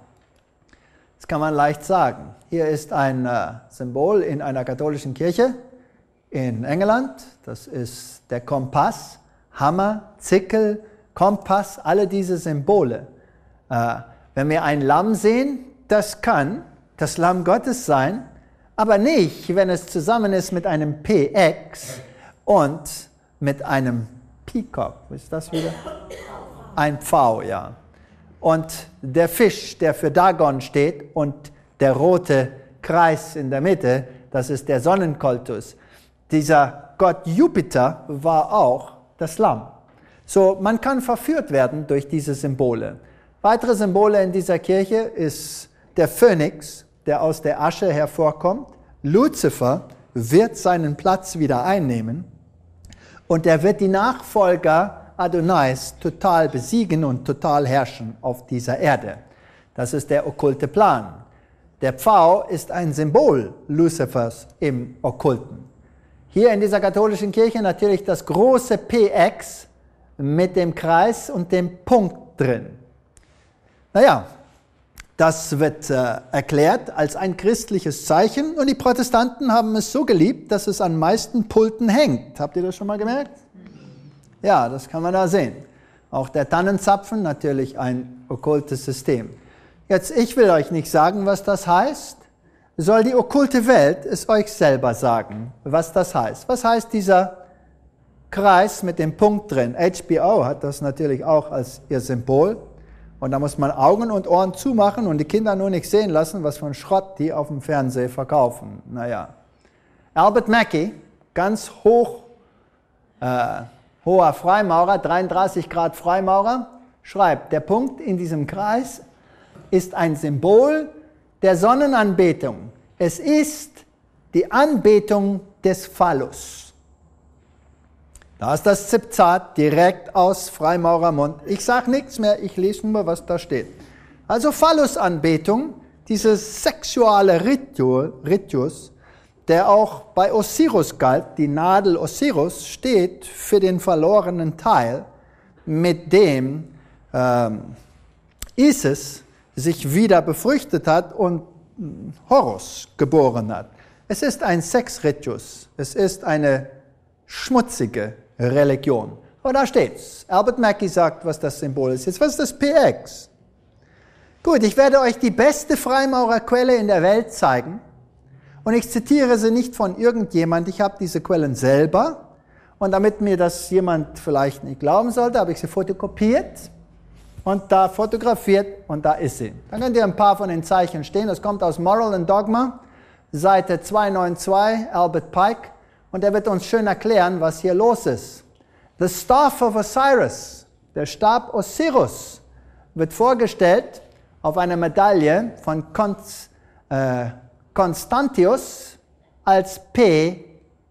das kann man leicht sagen. Hier ist ein äh, Symbol in einer katholischen Kirche in England, das ist der Kompass, Hammer, Zickel, Kompass, alle diese Symbole. Äh, wenn wir ein Lamm sehen, das kann das Lamm Gottes sein, aber nicht, wenn es zusammen ist mit einem P X und mit einem Peacock. Was ist das wieder? Ein Pfau, ja. Und der Fisch, der für Dagon steht und der rote Kreis in der Mitte, das ist der Sonnenkultus. Dieser Gott Jupiter war auch das Lamm. So, man kann verführt werden durch diese Symbole. Weitere Symbole in dieser Kirche ist der Phönix, der aus der Asche hervorkommt. Luzifer wird seinen Platz wieder einnehmen und er wird die Nachfolger Adonais total besiegen und total herrschen auf dieser Erde. Das ist der okkulte Plan. Der Pfau ist ein Symbol Luzifers im Okkulten. Hier in dieser katholischen Kirche natürlich das große P X mit dem Kreis und dem Punkt drin. Naja, das wird äh, erklärt als ein christliches Zeichen und die Protestanten haben es so geliebt, dass es an meisten Pulten hängt. Habt ihr das schon mal gemerkt? Ja, das kann man da sehen. Auch der Tannenzapfen, natürlich ein okkultes System. Jetzt, ich will euch nicht sagen, was das heißt. Soll die okkulte Welt es euch selber sagen, was das heißt. Was heißt dieser Kreis mit dem Punkt drin? H B O hat das natürlich auch als ihr Symbol. Und da muss man Augen und Ohren zumachen und die Kinder nur nicht sehen lassen, was für ein Schrott die auf dem Fernseher verkaufen. Naja. Albert Mackey, ganz hoch, äh, hoher Freimaurer, dreiunddreißig Grad Freimaurer, schreibt, der Punkt in diesem Kreis ist ein Symbol der Sonnenanbetung. Es ist die Anbetung des Phallus. Da ist das Zitat direkt aus Freimaurermund. Ich sage nichts mehr, ich lese nur, was da steht. Also Phallusanbetung, dieses sexuelle Ritus, der auch bei Osiris galt, die Nadel Osiris, steht für den verlorenen Teil, mit dem ähm, Isis sich wieder befruchtet hat und Horus geboren hat. Es ist ein Sexritus, es ist eine schmutzige Religion. Aber da steht's. Albert Mackey sagt, was das Symbol ist. Jetzt, was ist das P X? Gut, ich werde euch die beste Freimaurerquelle in der Welt zeigen. Und ich zitiere sie nicht von irgendjemand. Ich habe diese Quellen selber. Und damit mir das jemand vielleicht nicht glauben sollte, habe ich sie fotokopiert und da fotografiert und da ist sie. Dann könnt ihr ein paar von den Zeichen stehen. Das kommt aus Moral and Dogma, Seite zweihundertzweiundneunzig, Albert Pike. Und er wird uns schön erklären, was hier los ist. The Staff of Osiris, der Stab Osiris, wird vorgestellt auf einer Medaille von Konst, äh, Konstantius als P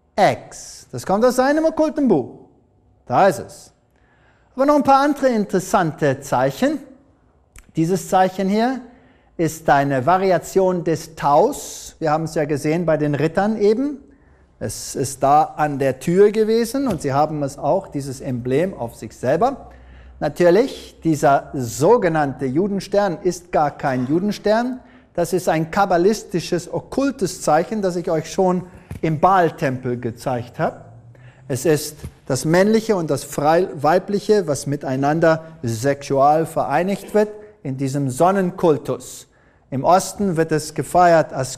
X. Das kommt aus seinem okkulten Buch. Da ist es. Aber noch ein paar andere interessante Zeichen. Dieses Zeichen hier ist eine Variation des Taus. Wir haben es ja gesehen bei den Rittern eben. Es ist da an der Tür gewesen und sie haben es auch, dieses Emblem, auf sich selber. Natürlich, dieser sogenannte Judenstern ist gar kein Judenstern. Das ist ein kabbalistisches, okkultes Zeichen, das ich euch schon im Baal-Tempel gezeigt habe. Es ist das Männliche und das Weibliche, was miteinander sexual vereinigt wird, in diesem Sonnenkultus. Im Osten wird es gefeiert als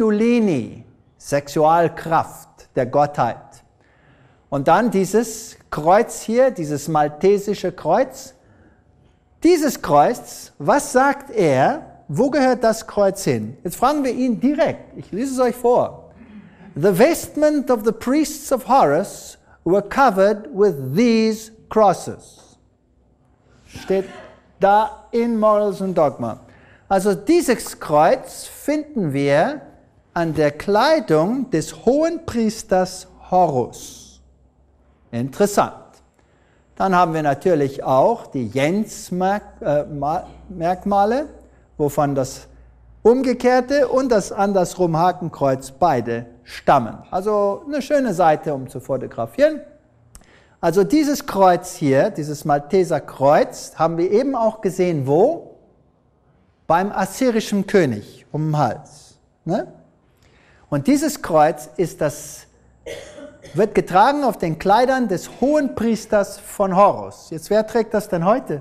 Kundalini, Sexualkraft der Gottheit. Und dann dieses Kreuz hier, dieses maltesische Kreuz. Dieses Kreuz, was sagt er? Wo gehört das Kreuz hin? Jetzt fragen wir ihn direkt. Ich lese es euch vor. The vestment of the priests of Horus were covered with these crosses. Steht da in Morals and Dogma. Also dieses Kreuz finden wir an der Kleidung des Hohenpriesters Horus. Interessant. Dann haben wir natürlich auch die Jens-Merkmale, wovon das umgekehrte und das andersrum Hakenkreuz beide stammen. Also eine schöne Seite, um zu fotografieren. Also dieses Kreuz hier, dieses Malteser Kreuz, haben wir eben auch gesehen, wo? Beim assyrischen König, um den Hals. Ne? Und dieses Kreuz ist das wird getragen auf den Kleidern des Hohenpriesters von Horus. Jetzt, wer trägt das denn heute?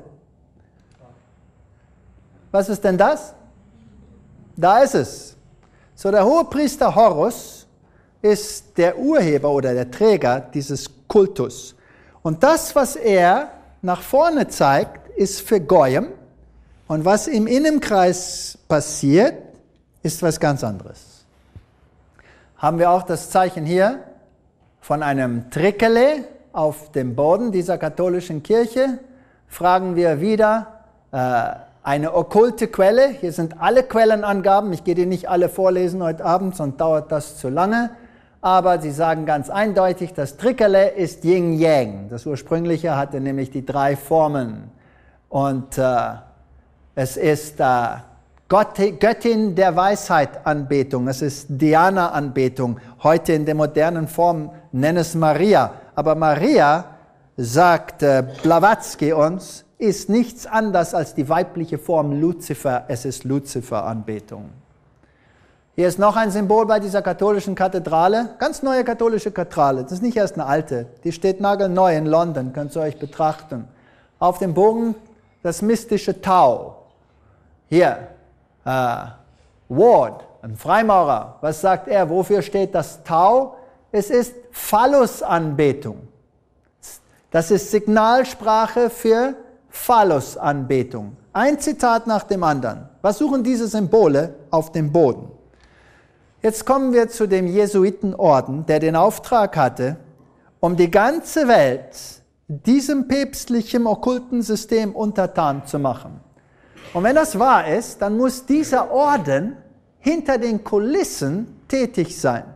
Was ist denn das? Da ist es. So, der Hohepriester Horus ist der Urheber oder der Träger dieses Kultus. Und das, was er nach vorne zeigt, ist für Goyim. Und was im Innenkreis passiert, ist was ganz anderes. Haben wir auch das Zeichen hier von einem Trickele auf dem Boden dieser katholischen Kirche, fragen wir wieder äh, eine okkulte Quelle. Hier sind alle Quellenangaben. Ich gehe die nicht alle vorlesen heute Abend, sonst dauert das zu lange. Aber sie sagen ganz eindeutig, das Trickele ist Yin-Yang. Das ursprüngliche hatte nämlich die drei Formen. Und äh, es ist äh, Gott, Göttin der Weisheit-Anbetung, es ist Diana-Anbetung. Heute in der modernen Form nennen es Maria. Aber Maria, sagt äh, Blavatsky uns, ist nichts anderes als die weibliche Form Luzifer. Es ist Luzifer-Anbetung. Hier ist noch ein Symbol bei dieser katholischen Kathedrale, ganz neue katholische Kathedrale. Das ist nicht erst eine alte, die steht nagelneu in London, könnt ihr euch betrachten. Auf dem Bogen das mystische Tau. Hier, äh, Ward, ein Freimaurer, was sagt er? Wofür steht das Tau? Es ist Phallus-Anbetung. Das ist Signalsprache für Phallus-Anbetung. Ein Zitat nach dem anderen. Was suchen diese Symbole auf dem Boden? Jetzt kommen wir zu dem Jesuitenorden, der den Auftrag hatte, um die ganze Welt diesem päpstlichen okkulten System untertan zu machen. Und wenn das wahr ist, dann muss dieser Orden hinter den Kulissen tätig sein,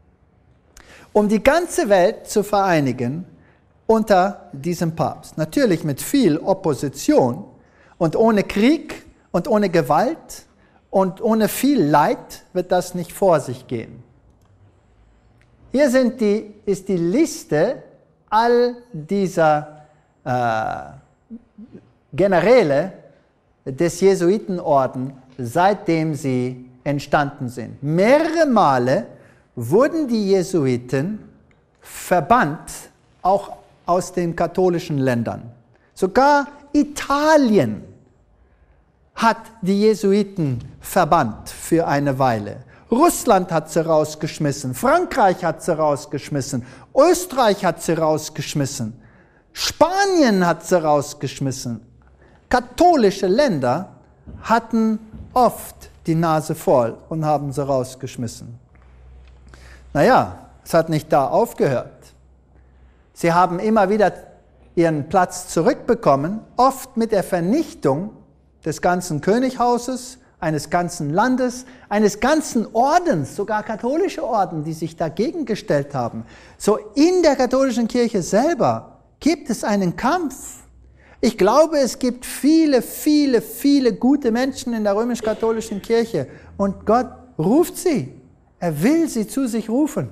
um die ganze Welt zu vereinigen unter diesem Papst. Natürlich mit viel Opposition und ohne Krieg und ohne Gewalt und ohne viel Leid wird das nicht vor sich gehen. Hier sind die, ist die Liste all dieser äh, Generäle des Jesuitenorden, seitdem sie entstanden sind. Mehrere Male wurden die Jesuiten verbannt, auch aus den katholischen Ländern. Sogar Italien hat die Jesuiten verbannt für eine Weile. Russland hat sie rausgeschmissen, Frankreich hat sie rausgeschmissen, Österreich hat sie rausgeschmissen, Spanien hat sie rausgeschmissen. Katholische Länder hatten oft die Nase voll und haben sie rausgeschmissen. Naja, es hat nicht da aufgehört. Sie haben immer wieder ihren Platz zurückbekommen, oft mit der Vernichtung des ganzen Könighauses, eines ganzen Landes, eines ganzen Ordens, sogar katholische Orden, die sich dagegen gestellt haben. So in der katholischen Kirche selber gibt es einen Kampf. Ich glaube, es gibt viele, viele, viele gute Menschen in der römisch-katholischen Kirche und Gott ruft sie. Er will sie zu sich rufen.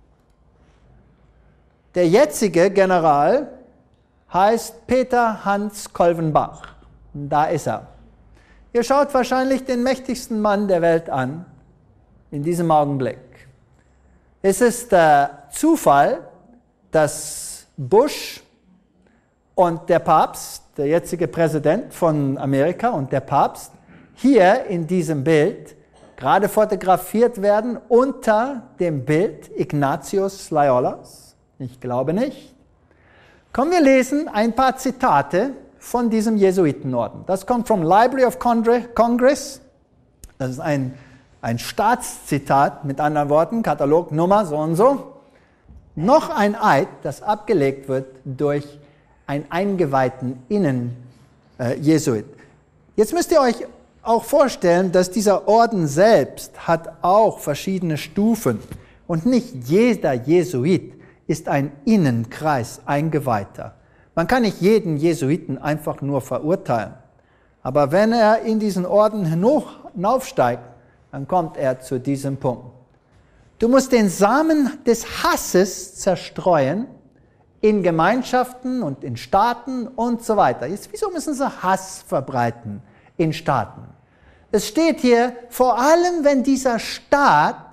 Der jetzige General heißt Peter Hans Kolvenbach. Da ist er. Ihr schaut wahrscheinlich den mächtigsten Mann der Welt an, in diesem Augenblick. Es ist der Zufall, dass Bush und der Papst, der jetzige Präsident von Amerika und der Papst, hier in diesem Bild gerade fotografiert werden unter dem Bild Ignatius Loyolas. Ich glaube nicht. Kommen wir lesen ein paar Zitate von diesem Jesuitenorden. Das kommt vom Library of Congress. Das ist ein, ein Staatszitat, mit anderen Worten, Katalognummer so und so. Noch ein Eid, das abgelegt wird durch einen eingeweihten Innen-Jesuit. Jetzt müsst ihr euch auch vorstellen, dass dieser Orden selbst hat auch verschiedene Stufen. Und nicht jeder Jesuit ist ein Innenkreis Eingeweihter. Man kann nicht jeden Jesuiten einfach nur verurteilen. Aber wenn er in diesen Orden hinaufsteigt, dann kommt er zu diesem Punkt. Du musst den Samen des Hasses zerstreuen in Gemeinschaften und in Staaten und so weiter. Jetzt, wieso müssen sie Hass verbreiten in Staaten? Es steht hier, vor allem wenn dieser Staat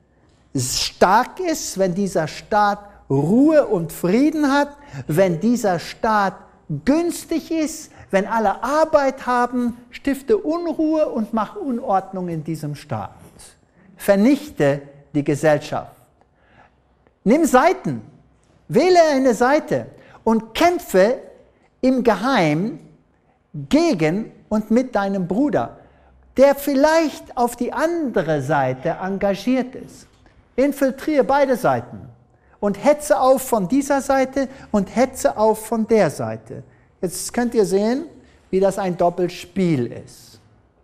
stark ist, wenn dieser Staat Ruhe und Frieden hat, wenn dieser Staat günstig ist, wenn alle Arbeit haben, stifte Unruhe und mach Unordnung in diesem Staat. Vernichte die Gesellschaft. Nimm Seiten, wähle eine Seite und kämpfe im Geheimen gegen und mit deinem Bruder, der vielleicht auf die andere Seite engagiert ist. Infiltriere beide Seiten. Und hetze auf von dieser Seite und hetze auf von der Seite. Jetzt könnt ihr sehen, wie das ein Doppelspiel ist.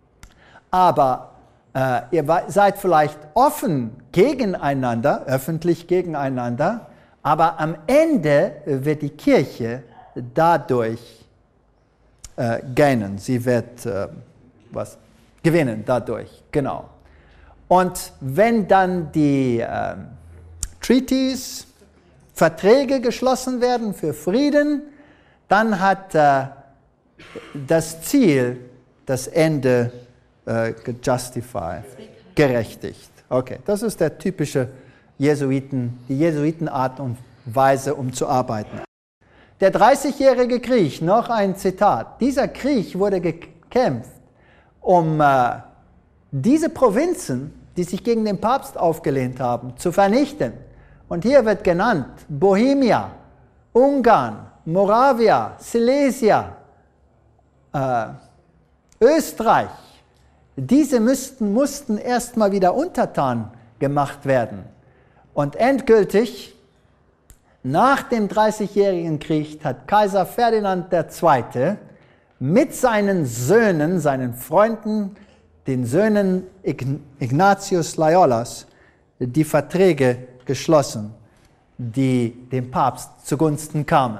Aber äh, ihr seid vielleicht offen gegeneinander, öffentlich gegeneinander, aber am Ende wird die Kirche dadurch äh, gewinnen. Sie wird äh, was gewinnen dadurch, genau. Und wenn dann die äh, Treaties, Verträge geschlossen werden für Frieden, dann hat äh, das Ziel das Ende äh, justified, gerechtigt. Okay, das ist der typische Jesuiten, die Jesuitenart und Weise, um zu arbeiten. Der dreißigjährige Krieg, noch ein Zitat. Dieser Krieg wurde gekämpft, um äh, diese Provinzen, die sich gegen den Papst aufgelehnt haben, zu vernichten. Und hier wird genannt Bohemia, Ungarn, Moravia, Silesia, äh, Österreich. Diese müssten, mussten erstmal wieder untertan gemacht werden. Und endgültig, nach dem dreißigjährigen Krieg, hat Kaiser Ferdinand der Zweite mit seinen Söhnen, seinen Freunden, den Söhnen Ignatius Loyolas, die Verträge geschlossen, die dem Papst zugunsten kamen.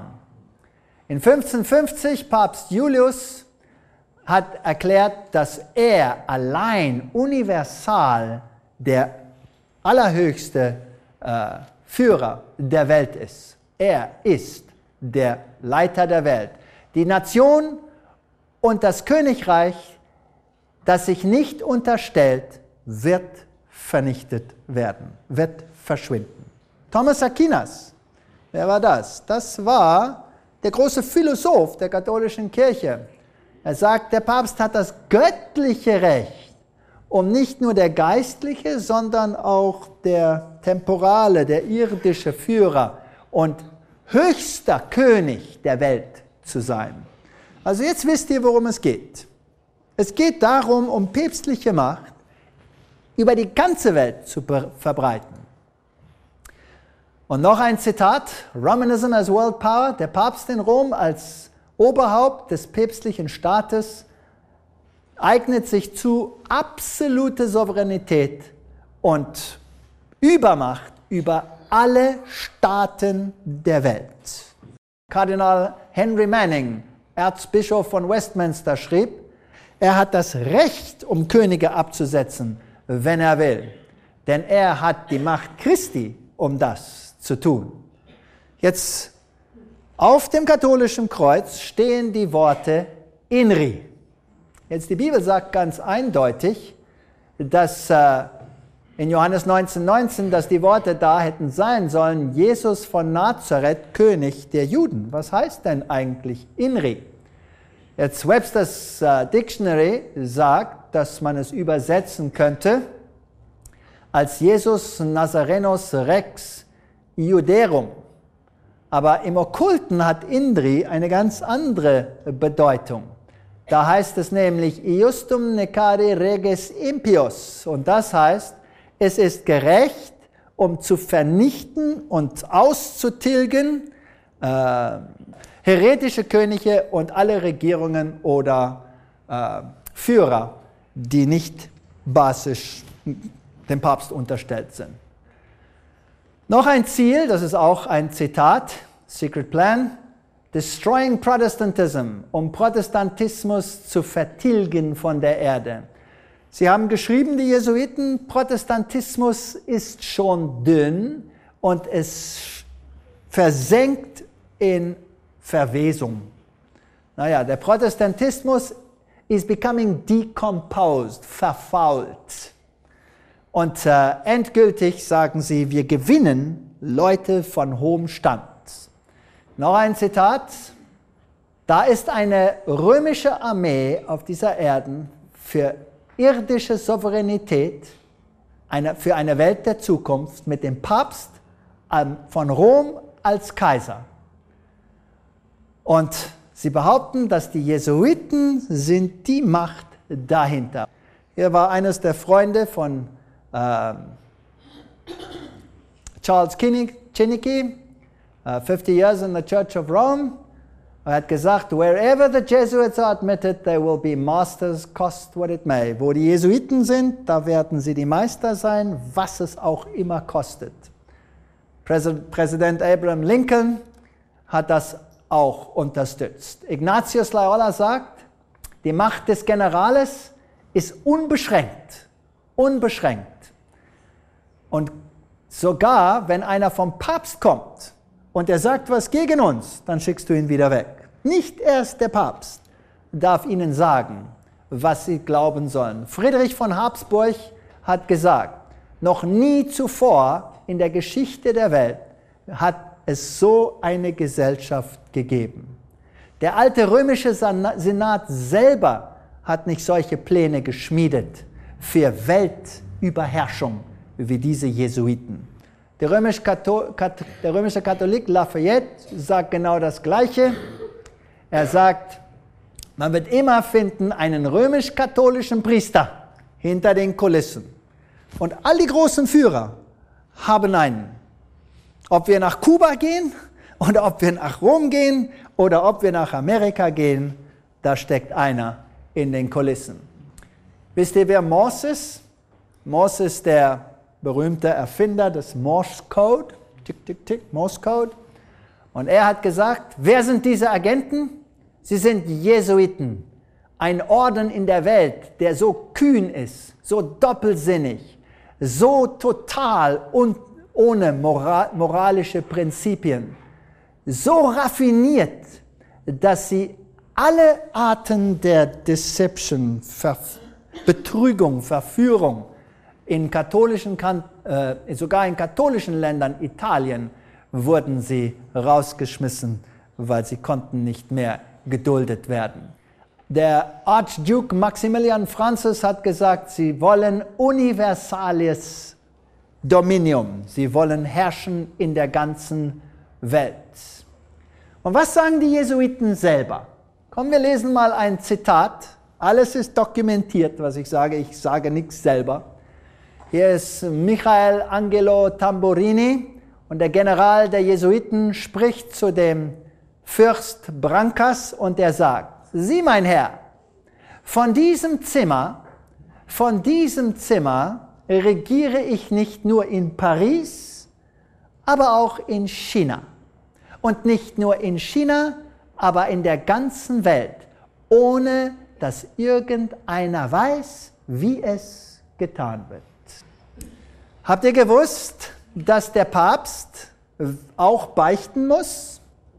In fünfzehnhundertfünfzig, Papst Julius hat erklärt, dass er allein universal der allerhöchste äh, Führer der Welt ist. Er ist der Leiter der Welt. Die Nation und das Königreich, das sich nicht unterstellt, wird vernichtet werden, wird verschwinden. Thomas Aquinas, wer war das? Das war der große Philosoph der katholischen Kirche. Er sagt, der Papst hat das göttliche Recht, um nicht nur der geistliche, sondern auch der temporale, der irdische Führer und höchster König der Welt zu sein. Also jetzt wisst ihr, worum es geht. Es geht darum, um päpstliche Macht über die ganze Welt zu verbreiten. Und noch ein Zitat, Romanism as World Power, der Papst in Rom als Oberhaupt des päpstlichen Staates eignet sich zu, absolute Souveränität und Übermacht über alle Staaten der Welt. Kardinal Henry Manning, Erzbischof von Westminster, schrieb, er hat das Recht, um Könige abzusetzen, wenn er will. Denn er hat die Macht Christi, um das zu tun. Jetzt auf dem katholischen Kreuz stehen die Worte Inri. Jetzt die Bibel sagt ganz eindeutig, dass äh, in Johannes neunzehn neunzehn, dass die Worte da hätten sein sollen, Jesus von Nazareth, König der Juden. Was heißt denn eigentlich Inri? Jetzt Webster's äh, Dictionary sagt, dass man es übersetzen könnte als Jesus Nazarenus Rex Iuderum. Aber im Okkulten hat Indri eine ganz andere Bedeutung. Da heißt es nämlich, iustum necare reges impios. Und das heißt, es ist gerecht, um zu vernichten und auszutilgen, äh, heretische Könige und alle Regierungen oder äh, Führer, die nicht basisch dem Papst unterstellt sind. Noch ein Ziel, das ist auch ein Zitat, Secret Plan, Destroying Protestantism, um Protestantismus zu vertilgen von der Erde. Sie haben geschrieben, die Jesuiten, Protestantismus ist schon dünn und es versenkt in Verwesung. Naja, der Protestantismus is becoming decomposed, verfault. Und äh, endgültig sagen sie, wir gewinnen Leute von hohem Stand. Noch ein Zitat. Da ist eine römische Armee auf dieser Erde für irdische Souveränität, eine, für eine Welt der Zukunft mit dem Papst ähm, von Rom als Kaiser. Und sie behaupten, dass die Jesuiten sind die Macht dahinter. Hier war eines der Freunde von äh, Charles Kinnicky, uh, fifty years in the Church of Rome. Er hat gesagt, wherever the Jesuits are admitted, they will be masters, cost what it may. Wo die Jesuiten sind, da werden sie die Meister sein, was es auch immer kostet. Präsident Abraham Lincoln hat das auch unterstützt. Ignatius Loyola sagt, die Macht des Generales ist unbeschränkt. Unbeschränkt. Und sogar, wenn einer vom Papst kommt und er sagt was gegen uns, dann schickst du ihn wieder weg. Nicht erst der Papst darf ihnen sagen, was sie glauben sollen. Friedrich von Habsburg hat gesagt, noch nie zuvor in der Geschichte der Welt hat es so eine Gesellschaft gegeben. Der alte römische Senat selber hat nicht solche Pläne geschmiedet für Weltüberherrschung wie diese Jesuiten. Der römische, Kathol- der römische Katholik Lafayette sagt genau das Gleiche. Er sagt, man wird immer finden einen römisch-katholischen Priester hinter den Kulissen. Und all die großen Führer haben einen. Ob wir nach Kuba gehen oder ob wir nach Rom gehen oder ob wir nach Amerika gehen, da steckt einer in den Kulissen. Wisst ihr, wer Morse ist? Morse ist der berühmte Erfinder des Morse Code. Tick, tick, tick, Morse Code. Und er hat gesagt, wer sind diese Agenten? Sie sind Jesuiten. Ein Orden in der Welt, der so kühn ist, so doppelsinnig, so total und ohne moral, moralische Prinzipien, so raffiniert, dass sie alle Arten der Deception, Ver- Betrügung, Verführung, in katholischen, äh, sogar in katholischen Ländern, Italien, wurden sie rausgeschmissen, weil sie konnten nicht mehr geduldet werden. Der Archduke Maximilian Francis hat gesagt, sie wollen universales Dominium, sie wollen herrschen in der ganzen Welt. Und was sagen die Jesuiten selber? Komm, wir lesen mal ein Zitat. Alles ist dokumentiert, was ich sage. Ich sage nichts selber. Hier ist Michael Angelo Tamburini und der General der Jesuiten spricht zu dem Fürst Brancas und er sagt, Sie, mein Herr, von diesem Zimmer, von diesem Zimmer regiere ich nicht nur in Paris, aber auch in China. Und nicht nur in China, aber in der ganzen Welt, ohne dass irgendeiner weiß, wie es getan wird. Habt ihr gewusst, dass der Papst auch beichten muss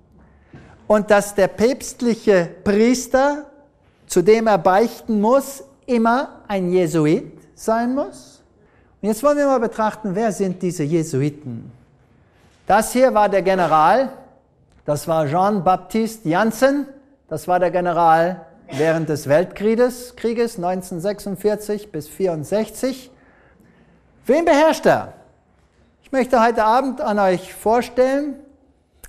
und dass der päpstliche Priester, zu dem er beichten muss, immer ein Jesuit sein muss? Und jetzt wollen wir mal betrachten, wer sind diese Jesuiten? Das hier war der General, das war Jean-Baptiste Janssen, das war der General während des Weltkrieges, Krieges neunzehnhundertsechsundvierzig bis vierundsechzig. Wen beherrscht er? Ich möchte heute Abend an euch vorstellen,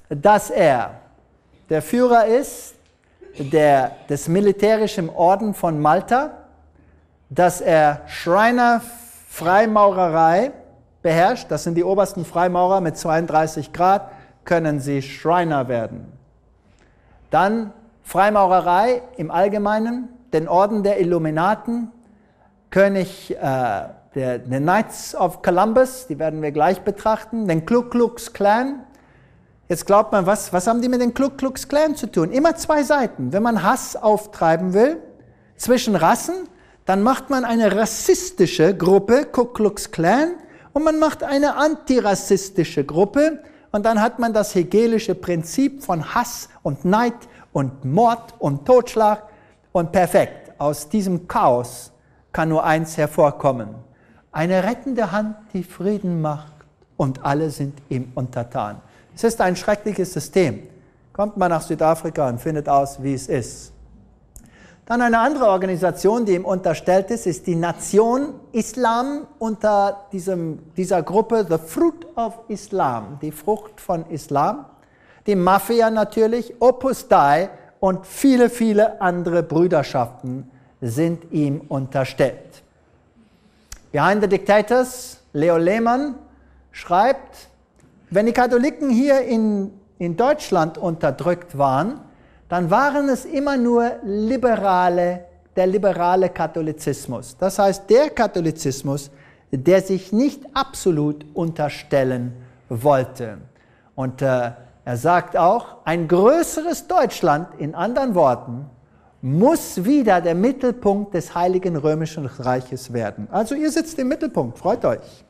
dass er der Führer ist der, des militärischen Orden von Malta, dass er Schreiner Freimaurerei beherrscht. Das sind die obersten Freimaurer mit zweiunddreißig Grad, können sie Schreiner werden. Dann Freimaurerei im Allgemeinen, den Orden der Illuminaten, König äh, der, der Knights of Columbus, die werden wir gleich betrachten, den Ku Klux Klan. Jetzt glaubt man, was, was haben die mit dem Ku Klux Klan zu tun? Immer zwei Seiten. Wenn man Hass auftreiben will zwischen Rassen, dann macht man eine rassistische Gruppe, Ku Klux Klan, und man macht eine antirassistische Gruppe, und dann hat man das hegelische Prinzip von Hass und Neid und Mord und Totschlag, und perfekt. Aus diesem Chaos kann nur eins hervorkommen: eine rettende Hand, die Frieden macht, und alle sind ihm untertan. Es ist ein schreckliches System. Kommt mal nach Südafrika und findet aus, wie es ist. Dann eine andere Organisation, die ihm unterstellt ist, ist die Nation Islam, unter diesem, dieser Gruppe The Fruit of Islam, die Frucht von Islam. Die Mafia natürlich, Opus Dei und viele, viele andere Brüderschaften sind ihm unterstellt. Behind the Dictators, Leo Lehmann schreibt, wenn die Katholiken hier in, in Deutschland unterdrückt waren, dann waren es immer nur liberale, der liberale Katholizismus. Das heißt, der Katholizismus, der sich nicht absolut unterstellen wollte. Und äh, er sagt auch, ein größeres Deutschland, in anderen Worten, muss wieder der Mittelpunkt des Heiligen Römischen Reiches werden. Also ihr sitzt im Mittelpunkt, freut euch.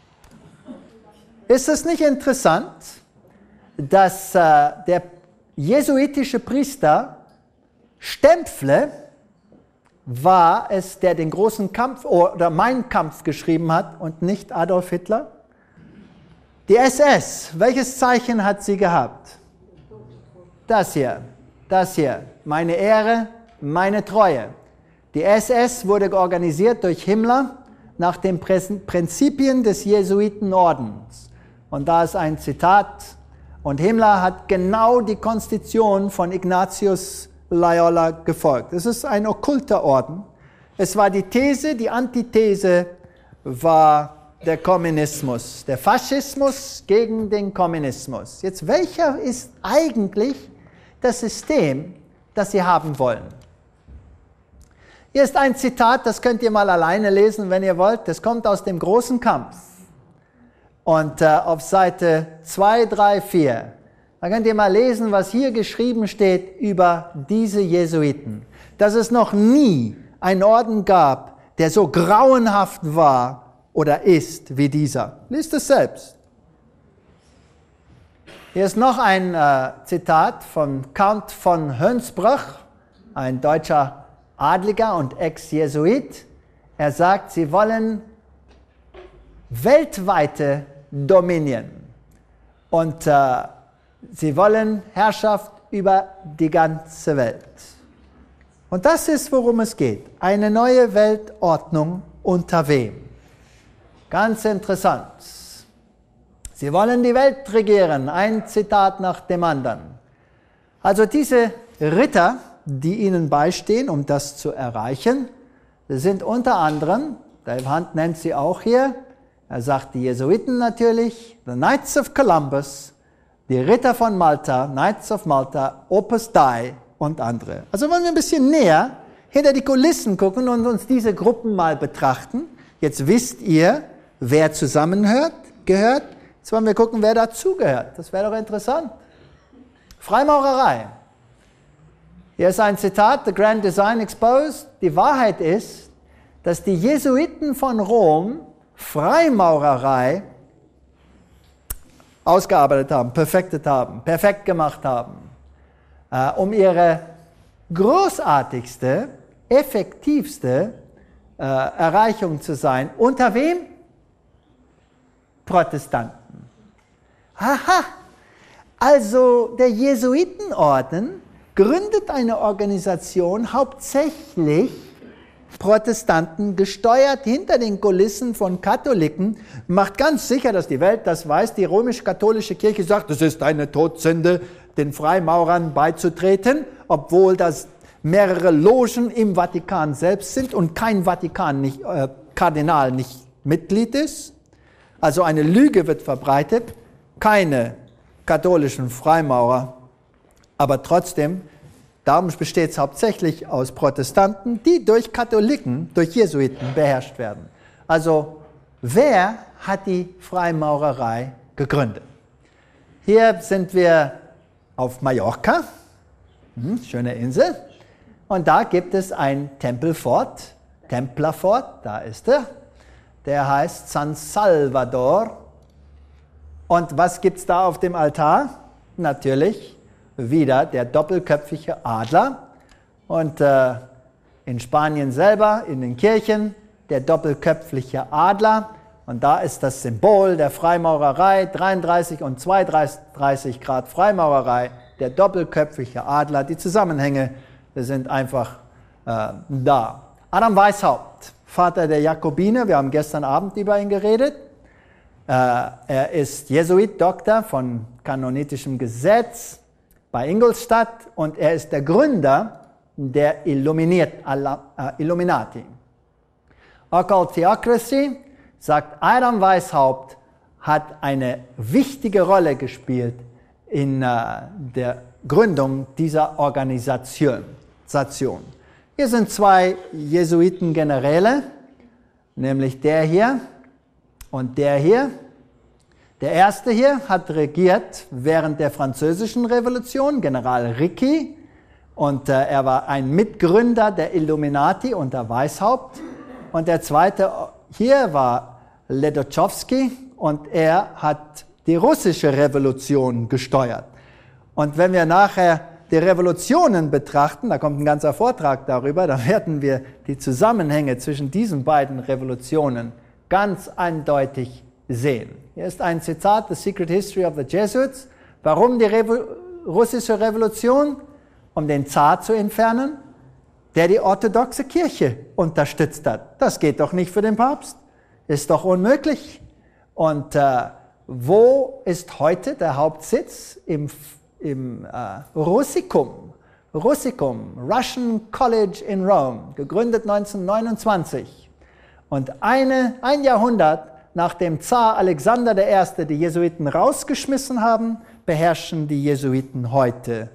Ist es nicht interessant, dass äh, der jesuitische Priester Stempfle war es, der den großen Kampf oder Mein Kampf geschrieben hat und nicht Adolf Hitler? Die S S, welches Zeichen hat sie gehabt? Das hier, das hier, meine Ehre, meine Treue. Die S S wurde organisiert durch Himmler nach den Prinzipien des Jesuitenordens. Und da ist ein Zitat, und Himmler hat genau die Konstitution von Ignatius Loyola gefolgt. Es ist ein okkulter Orden. Es war die These, die Antithese war der Kommunismus, der Faschismus gegen den Kommunismus. Jetzt, welcher ist eigentlich das System, das sie haben wollen? Hier ist ein Zitat, das könnt ihr mal alleine lesen, wenn ihr wollt. Das kommt aus dem großen Kampf. Und äh, auf Seite zwei, drei, vier, da könnt ihr mal lesen, was hier geschrieben steht über diese Jesuiten. Dass es noch nie einen Orden gab, der so grauenhaft war oder ist wie dieser. Liest es selbst. Hier ist noch ein äh, Zitat von Count von Hönsbruch, ein deutscher Adliger und Ex-Jesuit. Er sagt, sie wollen weltweite Dominion. Und äh, sie wollen Herrschaft über die ganze Welt. Und das ist, worum es geht. Eine neue Weltordnung unter wem? Ganz interessant. Sie wollen die Welt regieren. Ein Zitat nach dem anderen. Also diese Ritter, die ihnen beistehen, um das zu erreichen, sind unter anderem, Dave Hunt nennt sie auch hier, er sagt die Jesuiten natürlich, the Knights of Columbus, die Ritter von Malta, Knights of Malta, Opus Dei und andere. Also wollen wir ein bisschen näher hinter die Kulissen gucken und uns diese Gruppen mal betrachten. Jetzt wisst ihr, wer zusammenhört, gehört. Jetzt wollen wir gucken, wer dazugehört. Das wäre doch interessant. Freimaurerei. Hier ist ein Zitat, The Grand Design Exposed. Die Wahrheit ist, dass die Jesuiten von Rom Freimaurerei ausgearbeitet haben, perfektet haben, perfekt gemacht haben, äh, um ihre großartigste, effektivste äh, Erreichung zu sein. Unter wem? Protestanten. Aha! Also der Jesuitenorden gründet eine Organisation hauptsächlich Protestanten, gesteuert hinter den Kulissen von Katholiken, macht ganz sicher, dass die Welt das weiß. Die römisch-katholische Kirche sagt, es ist eine Todsünde, den Freimaurern beizutreten, obwohl das mehrere Logen im Vatikan selbst sind und kein Vatikan, nicht, äh, Kardinal nicht Mitglied ist. Also eine Lüge wird verbreitet, keine katholischen Freimaurer, aber trotzdem, darum besteht es hauptsächlich aus Protestanten, die durch Katholiken, durch Jesuiten beherrscht werden. Also wer hat die Freimaurerei gegründet? Hier sind wir auf Mallorca, hm, schöne Insel, und da gibt es ein Tempelfort, Templerfort, da ist er, der heißt San Salvador. Und was gibt es da auf dem Altar? Natürlich wieder der doppelköpfige Adler. Und äh, in Spanien selber, in den Kirchen, der doppelköpfige Adler. Und da ist das Symbol der Freimaurerei, dreiunddreißig und zweiunddreißig Grad Freimaurerei, der doppelköpfige Adler. Die Zusammenhänge sind einfach äh, da. Adam Weishaupt, Vater der Jakobiner, wir haben gestern Abend über ihn geredet. Äh, er ist Jesuit-Doktor von kanonitischem Gesetz bei Ingolstadt und er ist der Gründer der Illuminiert, äh, Illuminati. Occult Theocracy, sagt Adam Weishaupt, hat eine wichtige Rolle gespielt in äh, der Gründung dieser Organisation. Hier sind zwei Jesuiten-Generäle, nämlich der hier und der hier. Der erste hier hat regiert während der Französischen Revolution, General Ricci, und äh, er war ein Mitgründer der Illuminati unter Weishaupt. Und der zweite hier war Ledochowski und er hat die russische Revolution gesteuert. Und wenn wir nachher die Revolutionen betrachten, da kommt ein ganzer Vortrag darüber, da werden wir die Zusammenhänge zwischen diesen beiden Revolutionen ganz eindeutig sehen. Hier ist ein Zitat, The Secret History of the Jesuits. Warum die Revo- russische Revolution? Um den Zar zu entfernen, der die orthodoxe Kirche unterstützt hat. Das geht doch nicht für den Papst. Ist doch unmöglich. Und äh, wo ist heute der Hauptsitz? Im, im äh, Russicum. Russicum, Russian College in Rome, gegründet neunzehnhundertneunundzwanzig. Und eine, ein Jahrhundert nach dem Zar Alexander der Erste die Jesuiten rausgeschmissen haben, beherrschen die Jesuiten heute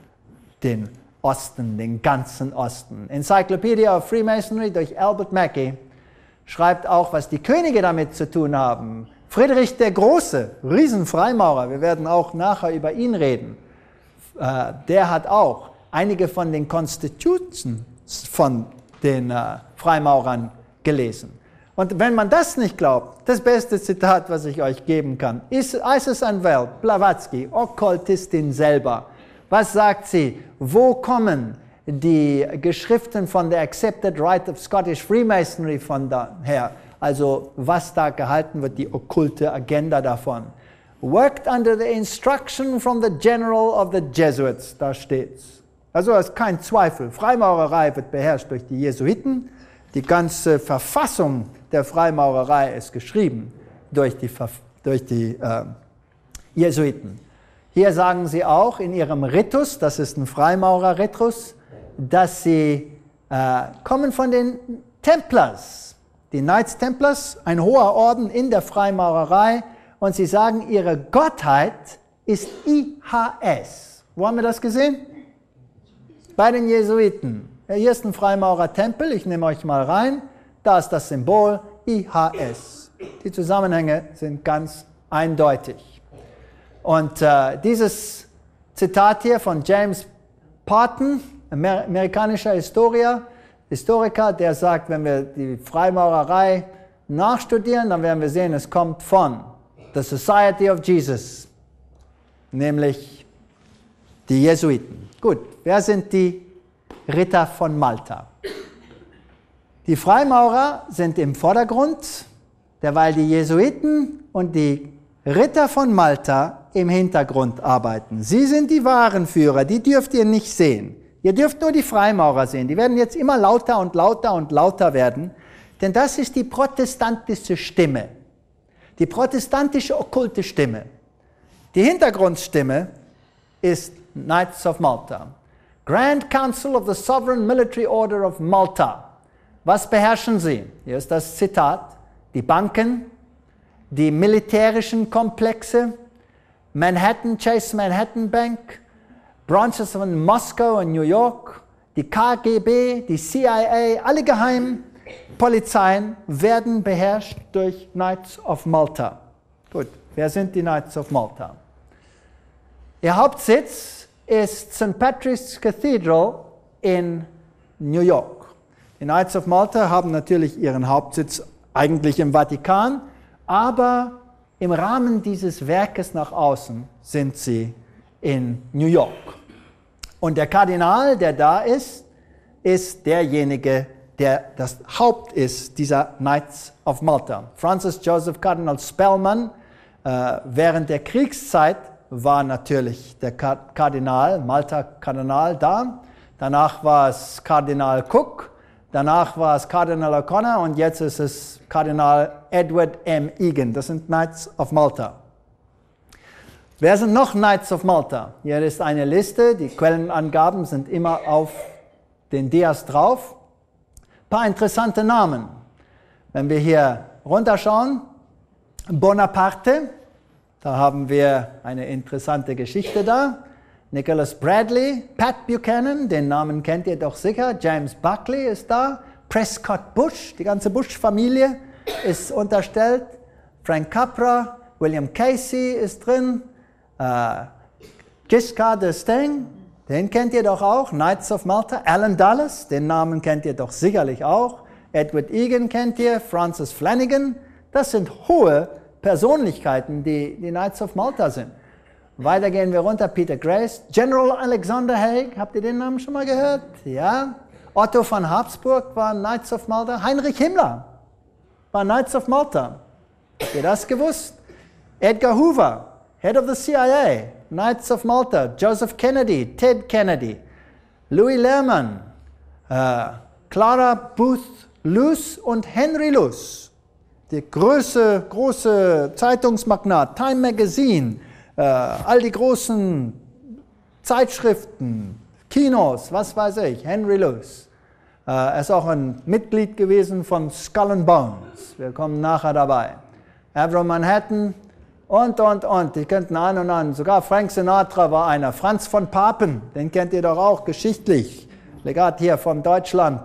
den Osten, den ganzen Osten. Encyclopedia of Freemasonry durch Albert Mackey schreibt auch, was die Könige damit zu tun haben. Friedrich der Große, Riesenfreimaurer, wir werden auch nachher über ihn reden, äh, der hat auch einige von den Constitutions von den äh, Freimaurern gelesen. Und wenn man das nicht glaubt, das beste Zitat, was ich euch geben kann, ist Isis Anwell, Blavatsky, Okkultistin selber. Was sagt sie? Wo kommen die Geschriften von der Accepted Rite of Scottish Freemasonry von daher? Also was da gehalten wird, die okkulte Agenda davon. Worked under the instruction from the General of the Jesuits, da steht's. Also es ist kein Zweifel, Freimaurerei wird beherrscht durch die Jesuiten. Die ganze Verfassung der Freimaurerei ist geschrieben durch die, durch die äh, Jesuiten. Hier sagen sie auch in ihrem Ritus, das ist ein Freimaurer-Ritus, dass sie äh, kommen von den Templars, die Knights Templars, ein hoher Orden in der Freimaurerei, und sie sagen, ihre Gottheit ist I H S. Wo haben wir das gesehen? Bei den Jesuiten. Hier ist ein Freimaurer-Tempel, ich nehme euch mal rein, da ist das Symbol I H S. Die Zusammenhänge sind ganz eindeutig. Und äh, dieses Zitat hier von James Parton, Amer- amerikanischer Historiker, Historiker, der sagt, wenn wir die Freimaurerei nachstudieren, dann werden wir sehen, es kommt von The Society of Jesus, nämlich die Jesuiten. Gut, wer sind die Ritter von Malta? Die Freimaurer sind im Vordergrund, derweil die Jesuiten und die Ritter von Malta im Hintergrund arbeiten. Sie sind die wahren Führer, die dürft ihr nicht sehen. Ihr dürft nur die Freimaurer sehen. Die werden jetzt immer lauter und lauter und lauter werden, denn das ist die protestantische Stimme, die protestantische okkulte Stimme. Die Hintergrundstimme ist Knights of Malta. Grand Council of the Sovereign Military Order of Malta. Was beherrschen sie? Hier ist das Zitat. Die Banken, die militärischen Komplexe, Manhattan, Chase Manhattan Bank, Branches von Moskau und New York, die K G B, die C I A, alle Geheimpolizeien werden beherrscht durch Knights of Malta. Gut, wer sind die Knights of Malta? Ihr Hauptsitz ist Saint Patrick's Cathedral in New York. Die Knights of Malta haben natürlich ihren Hauptsitz eigentlich im Vatikan, aber im Rahmen dieses Werkes nach außen sind sie in New York. Und der Kardinal, der da ist, ist derjenige, der das Haupt ist dieser Knights of Malta. Francis Joseph Cardinal Spellman, äh, während der Kriegszeit war natürlich der Kardinal, Malta-Kardinal da. Danach war es Kardinal Cook, danach war es Kardinal O'Connor und jetzt ist es Kardinal Edward M. Egan. Das sind Knights of Malta. Wer sind noch Knights of Malta? Hier ist eine Liste, die Quellenangaben sind immer auf den Dias drauf. Ein paar interessante Namen. Wenn wir hier runterschauen, Bonaparte, da haben wir eine interessante Geschichte da. Nicholas Bradley, Pat Buchanan, den Namen kennt ihr doch sicher. James Buckley ist da. Prescott Bush, die ganze Bush-Familie ist unterstellt. Frank Capra, William Casey ist drin. Uh, Giscard d'Estaing, den kennt ihr doch auch, Knights of Malta. Alan Dulles, den Namen kennt ihr doch sicherlich auch. Edward Egan kennt ihr, Francis Flanagan. Das sind hohe Persönlichkeiten, die die Knights of Malta sind. Weiter gehen wir runter, Peter Grace, General Alexander Haig, habt ihr den Namen schon mal gehört? Ja. Otto von Habsburg war Knights of Malta. Heinrich Himmler war Knights of Malta. Habt ihr das gewusst? Edgar Hoover, Head of the C I A, Knights of Malta. Joseph Kennedy, Ted Kennedy. Louis Lehrman, äh, Clara Booth Luce und Henry Luce. Der große, große Zeitungsmagnat, Time Magazine, äh, all die großen Zeitschriften, Kinos, was weiß ich, Henry Luce. Äh, er ist auch ein Mitglied gewesen von Skull and Bones. Wir kommen nachher dabei. Avro Manhattan und, und, und. Die könnten an und an. Sogar Frank Sinatra war einer. Franz von Papen, den kennt ihr doch auch geschichtlich. Legat hier von Deutschland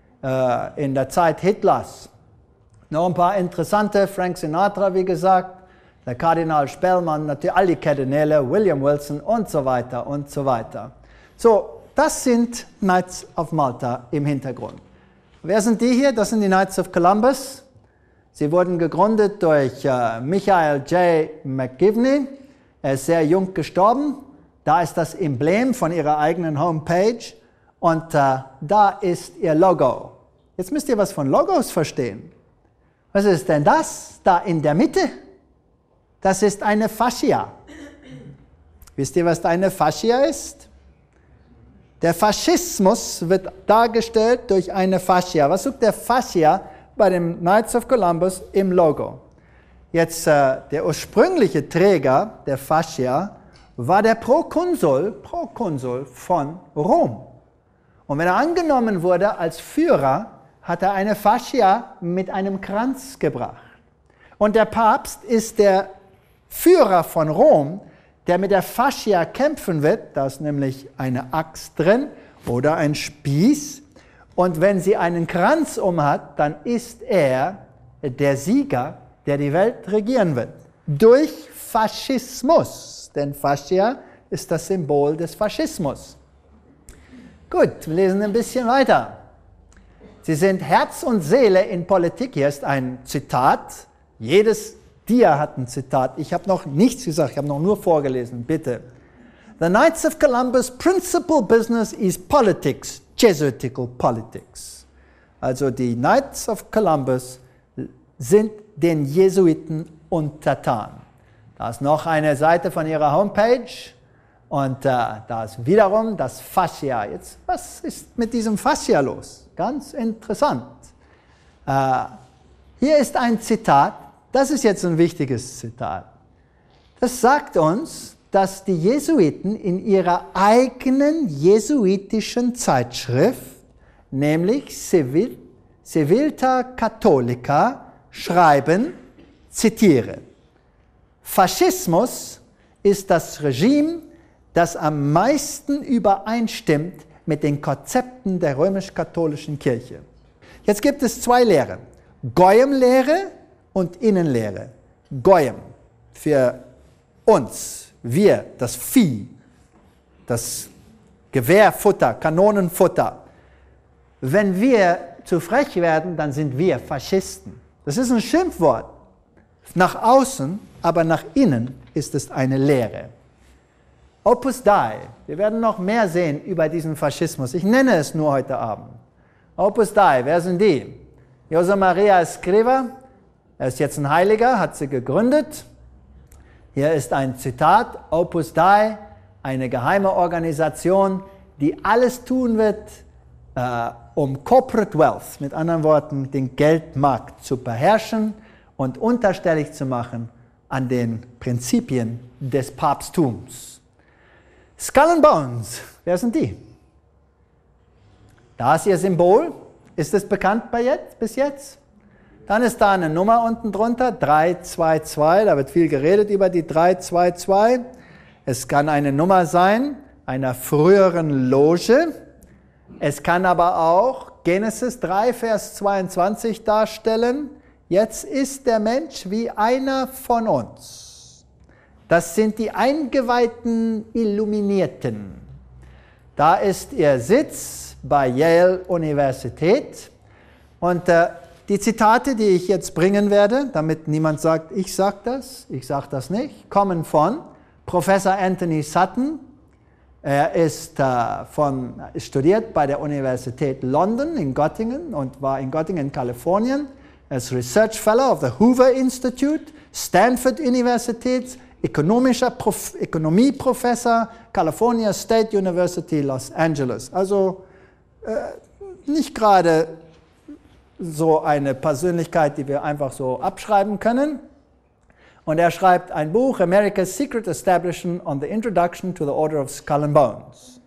äh, in der Zeit Hitlers. Noch ein paar interessante. Frank Sinatra, wie gesagt. Der Kardinal Spellman, natürlich all die Kardinäle, William Wilson und so weiter und so weiter. So, das sind Knights of Malta im Hintergrund. Wer sind die hier? Das sind die Knights of Columbus. Sie wurden gegründet durch äh, Michael J. McGivney. Er ist sehr jung gestorben. Da ist das Emblem von ihrer eigenen Homepage. Und äh, da ist ihr Logo. Jetzt müsst ihr was von Logos verstehen. Was ist denn das da in der Mitte? Das ist eine Fascia. Wisst ihr, was eine Fascia ist? Der Faschismus wird dargestellt durch eine Fascia. Was sucht der Fascia bei den Knights of Columbus im Logo? Jetzt äh, der ursprüngliche Träger der Fascia war der Prokonsul, Prokonsul von Rom. Und wenn er angenommen wurde als Führer, hat er eine Fascia mit einem Kranz gebracht. Und der Papst ist der Führer von Rom, der mit der Fascia kämpfen wird. Da ist nämlich eine Axt drin oder ein Spieß. Und wenn sie einen Kranz umhat, dann ist er der Sieger, der die Welt regieren wird. Durch Faschismus. Denn Fascia ist das Symbol des Faschismus. Gut, wir lesen ein bisschen weiter. Sie sind Herz und Seele in Politik. Hier ist ein Zitat. Jedes Dia hat ein Zitat. Ich habe noch nichts gesagt, ich habe noch nur vorgelesen. Bitte. The Knights of Columbus' principal business is politics, Jesuitical politics. Also die Knights of Columbus sind den Jesuiten untertan. Da ist noch eine Seite von ihrer Homepage. Und äh, da ist wiederum das Fascia. Jetzt, was ist mit diesem Fascia los? Ganz interessant. Äh, hier ist ein Zitat, das ist jetzt ein wichtiges Zitat. Das sagt uns, dass die Jesuiten in ihrer eigenen jesuitischen Zeitschrift, nämlich Civil, Civilta Catholica, schreiben, zitiere, Faschismus ist das Regime, das am meisten übereinstimmt mit den Konzepten der römisch-katholischen Kirche. Jetzt gibt es zwei Lehren, Goyim-Lehre und Innenlehre. Goyim für uns, wir, das Vieh, das Gewehrfutter, Kanonenfutter. Wenn wir zu frech werden, dann sind wir Faschisten. Das ist ein Schimpfwort. Nach außen, aber nach innen ist es eine Lehre. Opus Dei, wir werden noch mehr sehen über diesen Faschismus. Ich nenne es nur heute Abend. Opus Dei, wer sind die? Jose Maria Escriva, er ist jetzt ein Heiliger, hat sie gegründet. Hier ist ein Zitat, Opus Dei, eine geheime Organisation, die alles tun wird, äh, um Corporate Wealth, mit anderen Worten, den Geldmarkt zu beherrschen und unterstellig zu machen an den Prinzipien des Papsttums. Skull and Bones, wer sind die? Da ist ihr Symbol. Ist es bekannt bei jetzt, bis jetzt? Dann ist da eine Nummer unten drunter, drei zwei zwei, da wird viel geredet über die drei zwei zwei. Es kann eine Nummer sein einer früheren Loge. Es kann aber auch Genesis drei, Vers zweiundzwanzig darstellen. Jetzt ist der Mensch wie einer von uns. Das sind die eingeweihten Illuminierten. Da ist ihr Sitz bei Yale Universität. Und äh, die Zitate, die ich jetzt bringen werde, damit niemand sagt, ich sage das, ich sage das nicht, kommen von Professor Anthony Sutton. Er ist äh, von, studiert bei der Universität London in Göttingen und war in Göttingen, Kalifornien. Er ist Research Fellow of the Hoover Institute, Stanford Universität, ökonomischer Prof, Ökonomieprofessor, California State University, Los Angeles. Also äh, nicht gerade so eine Persönlichkeit, die wir einfach so abschreiben können. Und er schreibt ein Buch, America's Secret Establishment on the Introduction to the Order of Skull and Bones.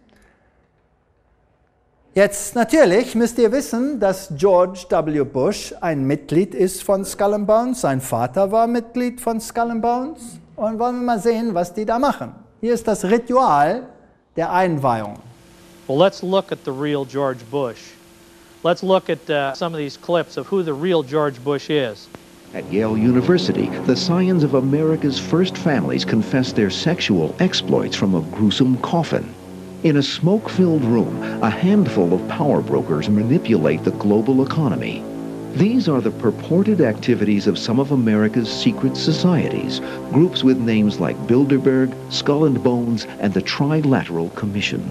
Jetzt natürlich müsst ihr wissen, dass George W. Bush ein Mitglied ist von Skull and Bones. Sein Vater war Mitglied von Skull and Bones. Und wollen wir mal sehen, was die da machen. Hier ist das Ritual der Einweihung. Well, let's look at the real George Bush. Let's look at uh, some of these clips of who the real George Bush is. At Yale University, the scions of America's first families confessed their sexual exploits from a gruesome coffin. In a smoke-filled room, a handful of power brokers manipulate the global economy. These are the purported activities of some of America's secret societies, groups with names like Bilderberg, Skull and Bones, and the Trilateral Commission.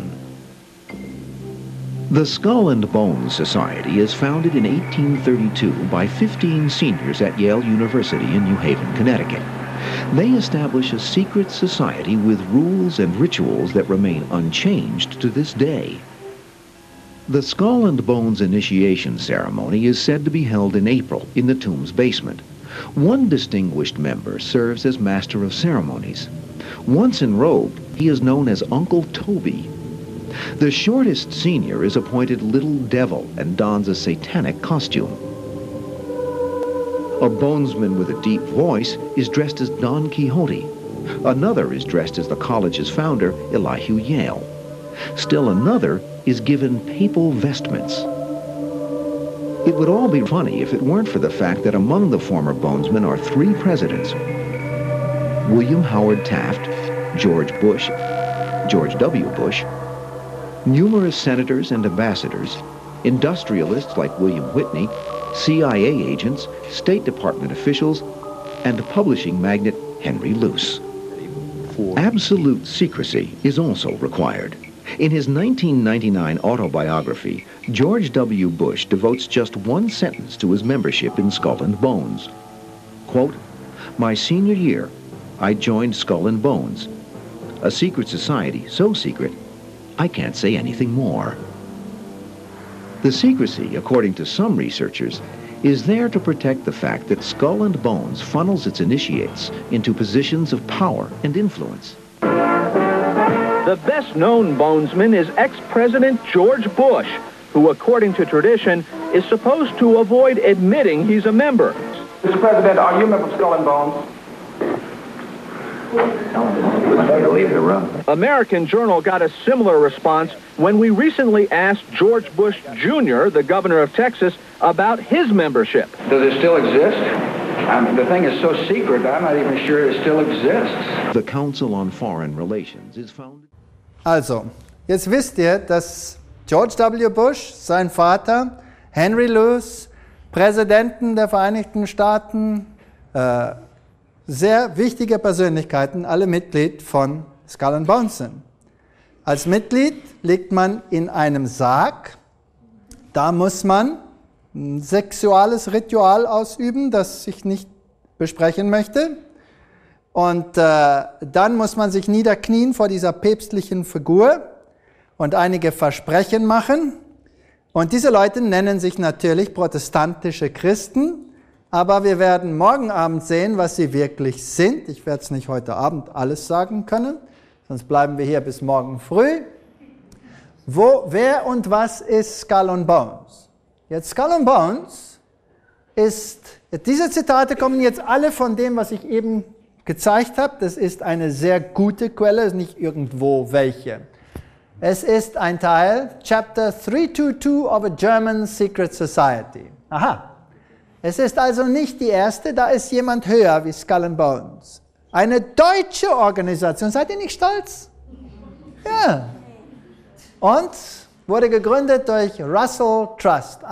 The Skull and Bones Society is founded in eighteen thirty-two by fifteen seniors at Yale University in New Haven, Connecticut. They establish a secret society with rules and rituals that remain unchanged to this day. The Skull and Bones initiation ceremony is said to be held in April in the tomb's basement. One distinguished member serves as master of ceremonies. Once enrobed, he is known as Uncle Toby. The shortest senior is appointed Little Devil and dons a satanic costume. A bonesman with a deep voice is dressed as Don Quixote. Another is dressed as the college's founder, Elihu Yale. Still another is given papal vestments. It would all be funny if it weren't for the fact that among the former bonesmen are three presidents: William Howard Taft, George Bush, George W. Bush, numerous senators and ambassadors, industrialists like William Whitney, C I A agents, State Department officials, and publishing magnate Henry Luce. Absolute secrecy is also required. In his nineteen ninety-nine autobiography, George W. Bush devotes just one sentence to his membership in Skull and Bones. Quote, "My senior year, I joined Skull and Bones. A secret society so secret, I can't say anything more. The secrecy, according to some researchers, is there to protect the fact that Skull and Bones funnels its initiates into positions of power and influence. The best-known Bonesman is ex-President George Bush, who, according to tradition, is supposed to avoid admitting he's a member. Mister President, are you a member of Skull and Bones? Leave the room. American Journal got a similar response when we recently asked George Bush Junior, the governor of Texas, about his membership. Does it still exist? I mean, the thing is so secret, I'm not even sure it still exists. The Council on Foreign Relations is founded. Also, jetzt wisst ihr, dass George W. Bush, sein Vater, Henry Luce, Präsidenten der Vereinigten Staaten, äh, sehr wichtige Persönlichkeiten, alle Mitglied von Skull and Bones sind. Als Mitglied liegt man in einem Sarg. Da muss man ein sexuelles Ritual ausüben, das ich nicht besprechen möchte. Und äh, dann muss man sich niederknien vor dieser päpstlichen Figur und einige Versprechen machen. Und diese Leute nennen sich natürlich protestantische Christen. Aber wir werden morgen Abend sehen, was sie wirklich sind. Ich werde es nicht heute Abend alles sagen können, sonst bleiben wir hier bis morgen früh. Wo, wer und was ist Skull and Bones? Jetzt Skull and Bones ist, diese Zitate kommen jetzt alle von dem, was ich eben gezeigt habe. Das ist eine sehr gute Quelle, ist nicht irgendwo welche. Es ist ein Teil, Chapter dreihundertzweiundzwanzig of a German Secret Society. Aha. Es ist also nicht die erste, da ist jemand höher wie Skull and Bones. Eine deutsche Organisation, seid ihr nicht stolz? Ja. Und wurde gegründet durch Russell Trust,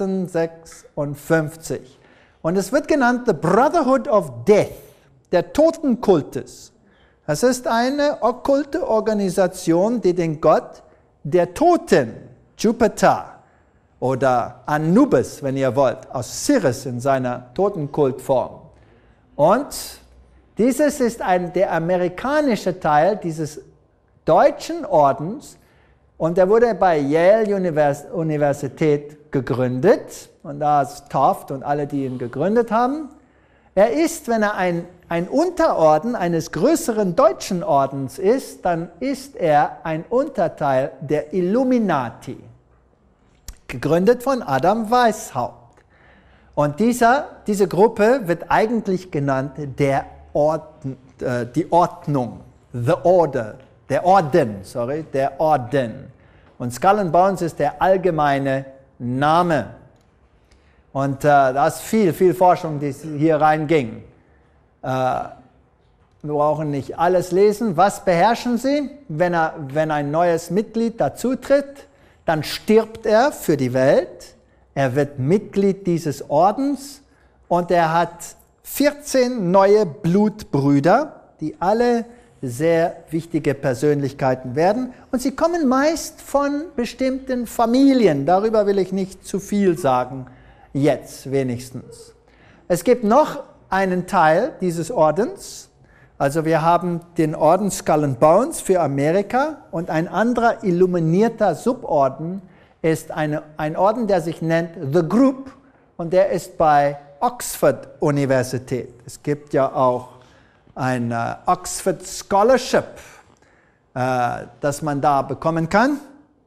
achtzehnhundertsechsundfünfzig. Und es wird genannt The Brotherhood of Death, der Totenkultus. Das ist eine okkulte Organisation, die den Gott der Toten, Jupiter, oder Anubis, wenn ihr wollt, aus Sirius in seiner Totenkultform. Und dieses ist ein, der amerikanische Teil dieses deutschen Ordens und der wurde bei Yale Univers- Universität gegründet und da ist Taft und alle, die ihn gegründet haben. Er ist, wenn er ein, ein Unterorden eines größeren deutschen Ordens ist, dann ist er ein Unterteil der Illuminati. Gegründet von Adam Weishaupt. Und dieser, diese Gruppe wird eigentlich genannt der Orden, äh, die Ordnung, the Order, der Orden, sorry, der Orden. Und Skull and Bones ist der allgemeine Name. Und äh, da ist viel, viel Forschung, die hier reinging. Äh, wir brauchen nicht alles lesen. Was beherrschen sie, wenn, er, wenn ein neues Mitglied dazutritt? Dann stirbt er für die Welt, er wird Mitglied dieses Ordens und er hat vierzehn neue Blutbrüder, die alle sehr wichtige Persönlichkeiten werden. Und sie kommen meist von bestimmten Familien, darüber will ich nicht zu viel sagen, jetzt wenigstens. Es gibt noch einen Teil dieses Ordens. Also wir haben den Orden Skull and Bones für Amerika und ein anderer illuminierter Suborden ist eine, ein Orden, der sich nennt The Group und der ist bei Oxford Universität. Es gibt ja auch ein uh, Oxford Scholarship, uh, das man da bekommen kann.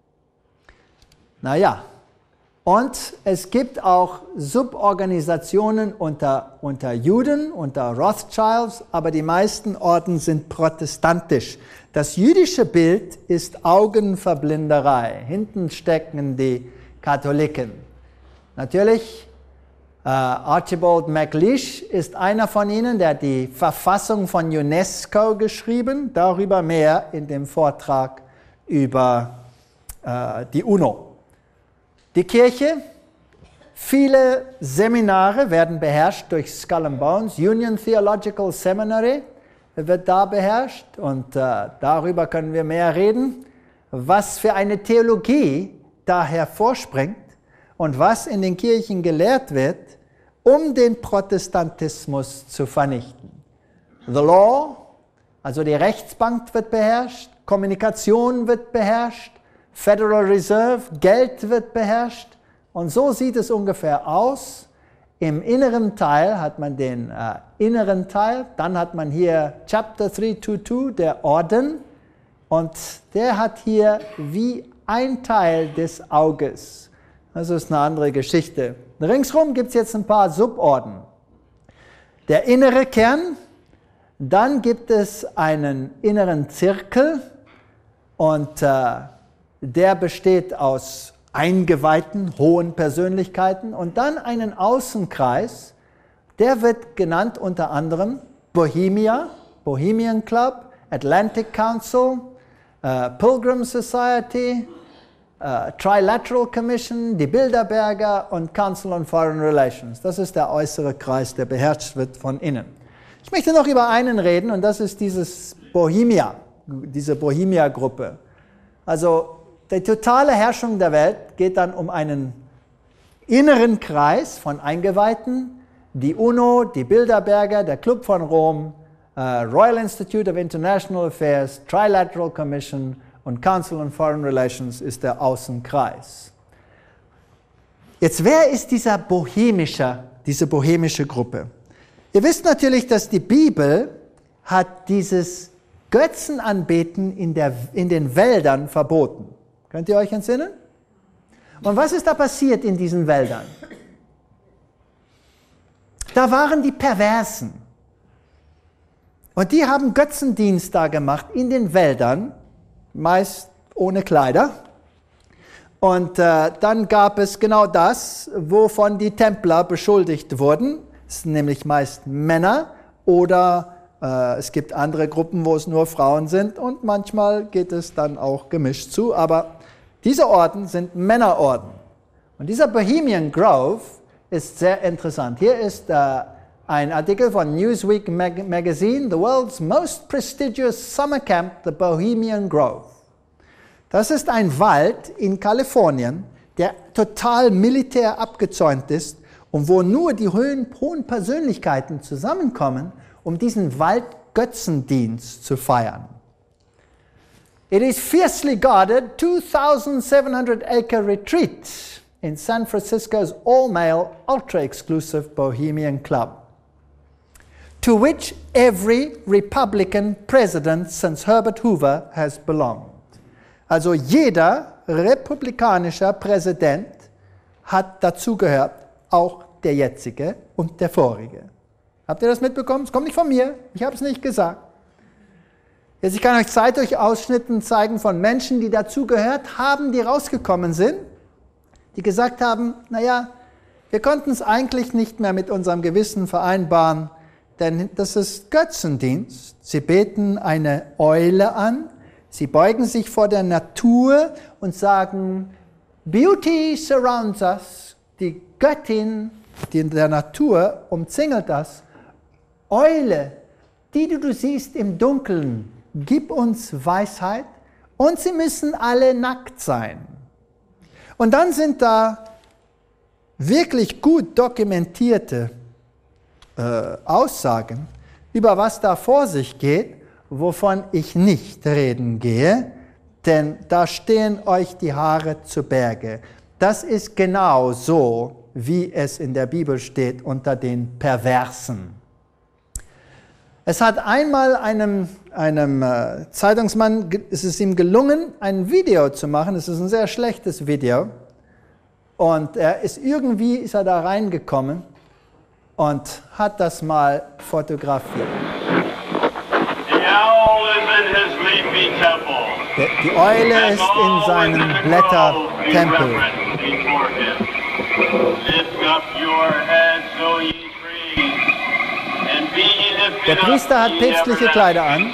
Naja, und es gibt auch Suborganisationen unter, unter Juden, unter Rothschilds, aber die meisten Orden sind protestantisch. Das jüdische Bild ist Augenverblinderei. Hinten stecken die Katholiken. Natürlich, äh, Archibald MacLeish ist einer von ihnen, der hat die Verfassung von UNESCO geschrieben. Darüber mehr in dem Vortrag über äh, die UNO. Die Kirche, viele Seminare werden beherrscht durch Skull and Bones. Union Theological Seminary wird da beherrscht und äh, darüber können wir mehr reden, was für eine Theologie da hervorspringt und was in den Kirchen gelehrt wird, um den Protestantismus zu vernichten. The Law, Also die Rechtsbank wird beherrscht, Kommunikation wird beherrscht, Federal Reserve, Geld wird beherrscht. Und so sieht es ungefähr aus. Im inneren Teil hat man den äh, inneren Teil, dann hat man hier Chapter dreihundertzweiundzwanzig, der Orden, und der hat hier wie ein Teil des Auges. Das ist eine andere Geschichte. Ringsrum gibt es jetzt ein paar Suborden. Der innere Kern, dann gibt es einen inneren Zirkel und äh, der besteht aus eingeweihten, hohen Persönlichkeiten und dann einen Außenkreis, der wird genannt unter anderem Bohemia, Bohemian Club, Atlantic Council, uh, Pilgrim Society, uh, Trilateral Commission, die Bilderberger und Council on Foreign Relations. Das ist der äußere Kreis, der beherrscht wird von innen. Ich möchte noch über einen reden und das ist dieses Bohemia, diese Bohemia-Gruppe. Also die totale Herrschung der Welt geht dann um einen inneren Kreis von Eingeweihten, die UNO, die Bilderberger, der Club von Rom, uh, Royal Institute of International Affairs, Trilateral Commission und Council on Foreign Relations ist der Außenkreis. Jetzt, wer ist dieser bohemische, diese bohemische Gruppe? Ihr wisst natürlich, dass die Bibel hat dieses Götzenanbeten in, der, in den Wäldern verboten. Könnt ihr euch entsinnen? Und was ist da passiert in diesen Wäldern? Da waren die Perversen. Und die haben Götzendienst da gemacht in den Wäldern, meist ohne Kleider. Und äh, dann gab es genau das, wovon die Templer beschuldigt wurden. Es sind nämlich meist Männer oder äh, es gibt andere Gruppen, wo es nur Frauen sind und manchmal geht es dann auch gemischt zu. Aber diese Orden sind Männerorden. Und dieser Bohemian Grove ist sehr interessant. Hier ist äh, ein Artikel von Newsweek Mag Magazine, The World's Most Prestigious Summer Camp, the Bohemian Grove. Das ist ein Wald in Kalifornien, der total militär abgezäunt ist und wo nur die hohen, hohen Persönlichkeiten zusammenkommen, um diesen Wald Götzendienst zu feiern. It is fiercely guarded two thousand seven hundred acre retreat in San Francisco's all-male, ultra-exclusive Bohemian Club, to which every Republican president since Herbert Hoover has belonged. Also jeder republikanischer Präsident hat dazugehört, auch der jetzige und der vorige. Habt ihr das mitbekommen? Es kommt nicht von mir, ich habe es nicht gesagt. Jetzt, ich kann euch Zeitungsausschnitten zeigen von Menschen, die dazugehört haben, die rausgekommen sind, die gesagt haben, naja, wir konnten es eigentlich nicht mehr mit unserem Gewissen vereinbaren, denn das ist Götzendienst. Sie beten eine Eule an, sie beugen sich vor der Natur und sagen, Beauty surrounds us, die Göttin, die in der Natur umzingelt das. Eule, die du, du siehst im Dunkeln, gib uns Weisheit und sie müssen alle nackt sein. Und dann sind da wirklich gut dokumentierte äh, Aussagen über was da vor sich geht, wovon ich nicht reden gehe, denn da stehen euch die Haare zu Berge. Das ist genau so, wie es in der Bibel steht, unter den Perversen. Es hat einmal einem, einem äh, Zeitungsmann, es ist ihm gelungen, ein Video zu machen. Es ist ein sehr schlechtes Video. Und er ist irgendwie ist er da reingekommen und hat das mal fotografiert. Der, die Eule ist in seinem Blättertempel. Der Priester hat päpstliche Kleider an.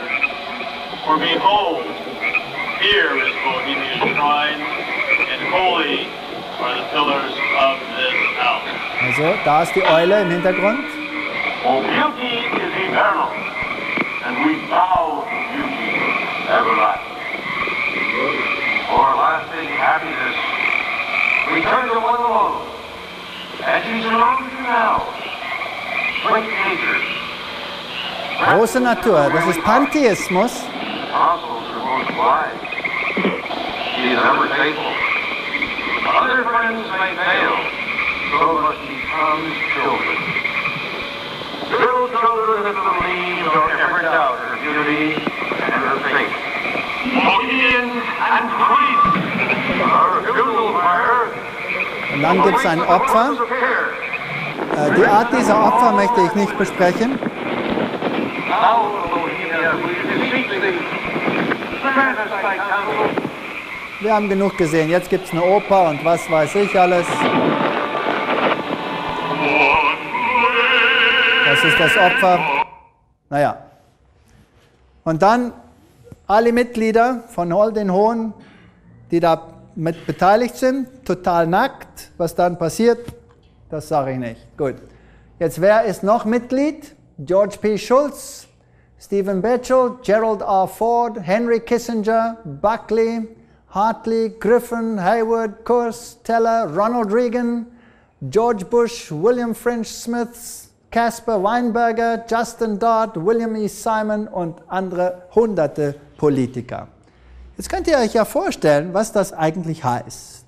Also, da ist die Eule im Hintergrund. Oh, beauty is eternal, and we bow to beauty everlasting. For lasting happiness, we turn to one alone, and she surrounds you now. Sweet natures, Große Natur, das ist Pantheismus. Apostles are most wise. She is ever faithful. Other friends may fail, so must become his children. Little children that believe don't ever doubt her beauty and her faith. Bohemian and priest, our funeral fire. Und dann gibt es ein Opfer. Äh, die Art dieser Opfer möchte ich nicht besprechen. Now, Bohemia, we beseech thee, grant us thy counsel. Wir haben genug gesehen. Jetzt gibt es eine Oper und was weiß ich alles. Das ist das Opfer. Naja. Und dann alle Mitglieder von all den Hohen, die da mit beteiligt sind, total nackt. Was dann passiert, das sage ich nicht. Gut. Jetzt, wer ist noch Mitglied? George P. Schultz, Stephen Batchel, Gerald R. Ford, Henry Kissinger, Buckley, Hartley, Griffin, Hayward, Kurz, Teller, Ronald Reagan, George Bush, William French Smith, Caspar Weinberger, Justin Dodd, William E. Simon und andere hunderte Politiker. Jetzt könnt ihr euch ja vorstellen, was das eigentlich heißt.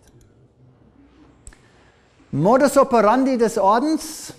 Modus operandi des Ordens?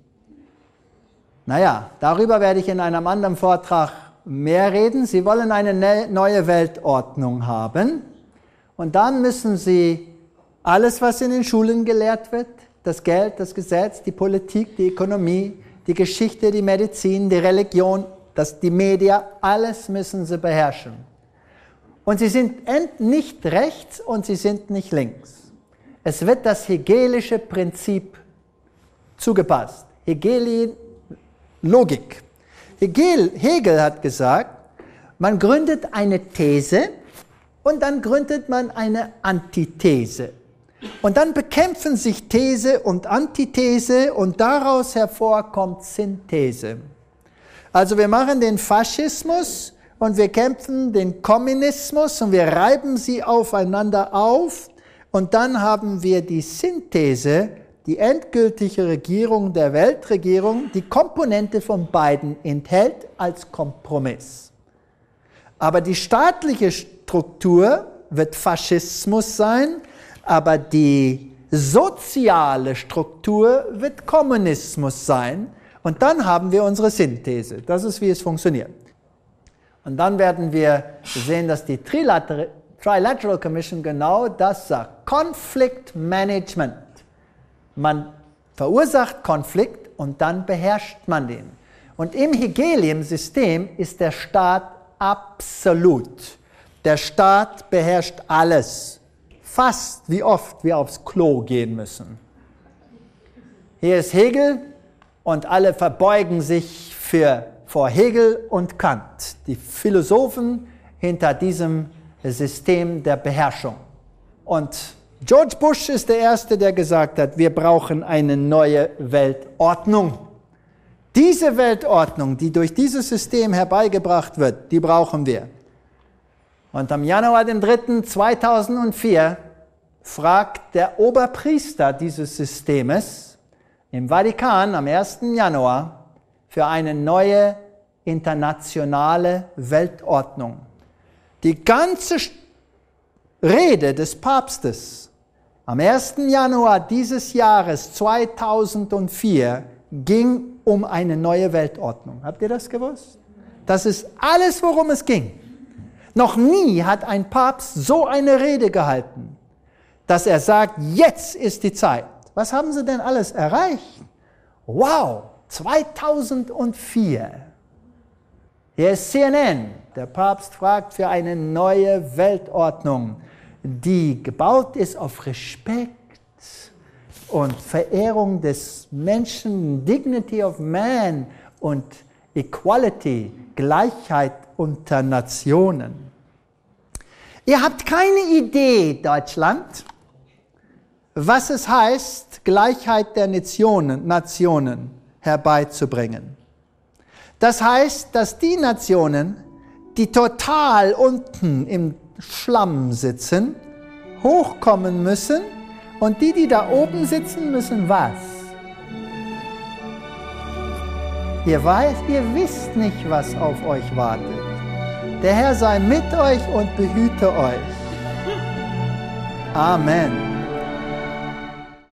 Naja, darüber werde ich in einem anderen Vortrag mehr reden. Sie wollen eine ne- neue Weltordnung haben. Und dann müssen sie alles, was in den Schulen gelehrt wird, das Geld, das Gesetz, die Politik, die Ökonomie, die Geschichte, die Medizin, die Religion, das, die Media, alles müssen sie beherrschen. Und sie sind nicht rechts und sie sind nicht links. Es wird das hegelische Prinzip zugepasst. Hegelian Logik. Hegel, Hegel hat gesagt, man gründet eine These und dann gründet man eine Antithese. Und dann bekämpfen sich These und Antithese und daraus hervorkommt Synthese. Also wir machen den Faschismus und wir kämpfen den Kommunismus und wir reiben sie aufeinander auf und dann haben wir die Synthese, die endgültige Regierung der Weltregierung, die Komponente von beiden enthält als Kompromiss. Aber die staatliche Struktur wird Faschismus sein, aber die soziale Struktur wird Kommunismus sein. Und dann haben wir unsere Synthese. Das ist, wie es funktioniert. Und dann werden wir sehen, dass die Trilateral, Trilateral Commission genau das sagt. Conflict Management. Man verursacht Konflikt und dann beherrscht man den. Und im Hegelium-System ist der Staat absolut. Der Staat beherrscht alles. Fast wie oft wir aufs Klo gehen müssen. Hier ist Hegel und alle verbeugen sich für, vor Hegel und Kant, die Philosophen hinter diesem System der Beherrschung. Und George Bush ist der Erste, der gesagt hat, wir brauchen eine neue Weltordnung. Diese Weltordnung, die durch dieses System herbeigebracht wird, die brauchen wir. Und am Januar dem dritten zweitausendvier fragt der Oberpriester dieses Systems im Vatikan am ersten Januar für eine neue internationale Weltordnung. Die ganze Rede des Papstes am ersten Januar dieses Jahres zweitausendvier ging um eine neue Weltordnung. Habt ihr das gewusst? Das ist alles, worum es ging. Noch nie hat ein Papst so eine Rede gehalten, dass er sagt, jetzt ist die Zeit. Was haben sie denn alles erreicht? Wow, zweitausendvier. Hier ist C N N. Der Papst fragt für eine neue Weltordnung, die gebaut ist auf Respekt und Verehrung des Menschen, Dignity of Man und Equality, Gleichheit unter Nationen. Ihr habt keine Idee, Deutschland, was es heißt, Gleichheit der Nationen, Nationen herbeizubringen. Das heißt, dass die Nationen, die total unten im Schlamm sitzen, hochkommen müssen und die, die da oben sitzen, müssen was? Ihr weiß, ihr wisst nicht, was auf euch wartet. Der Herr sei mit euch und behüte euch. Amen.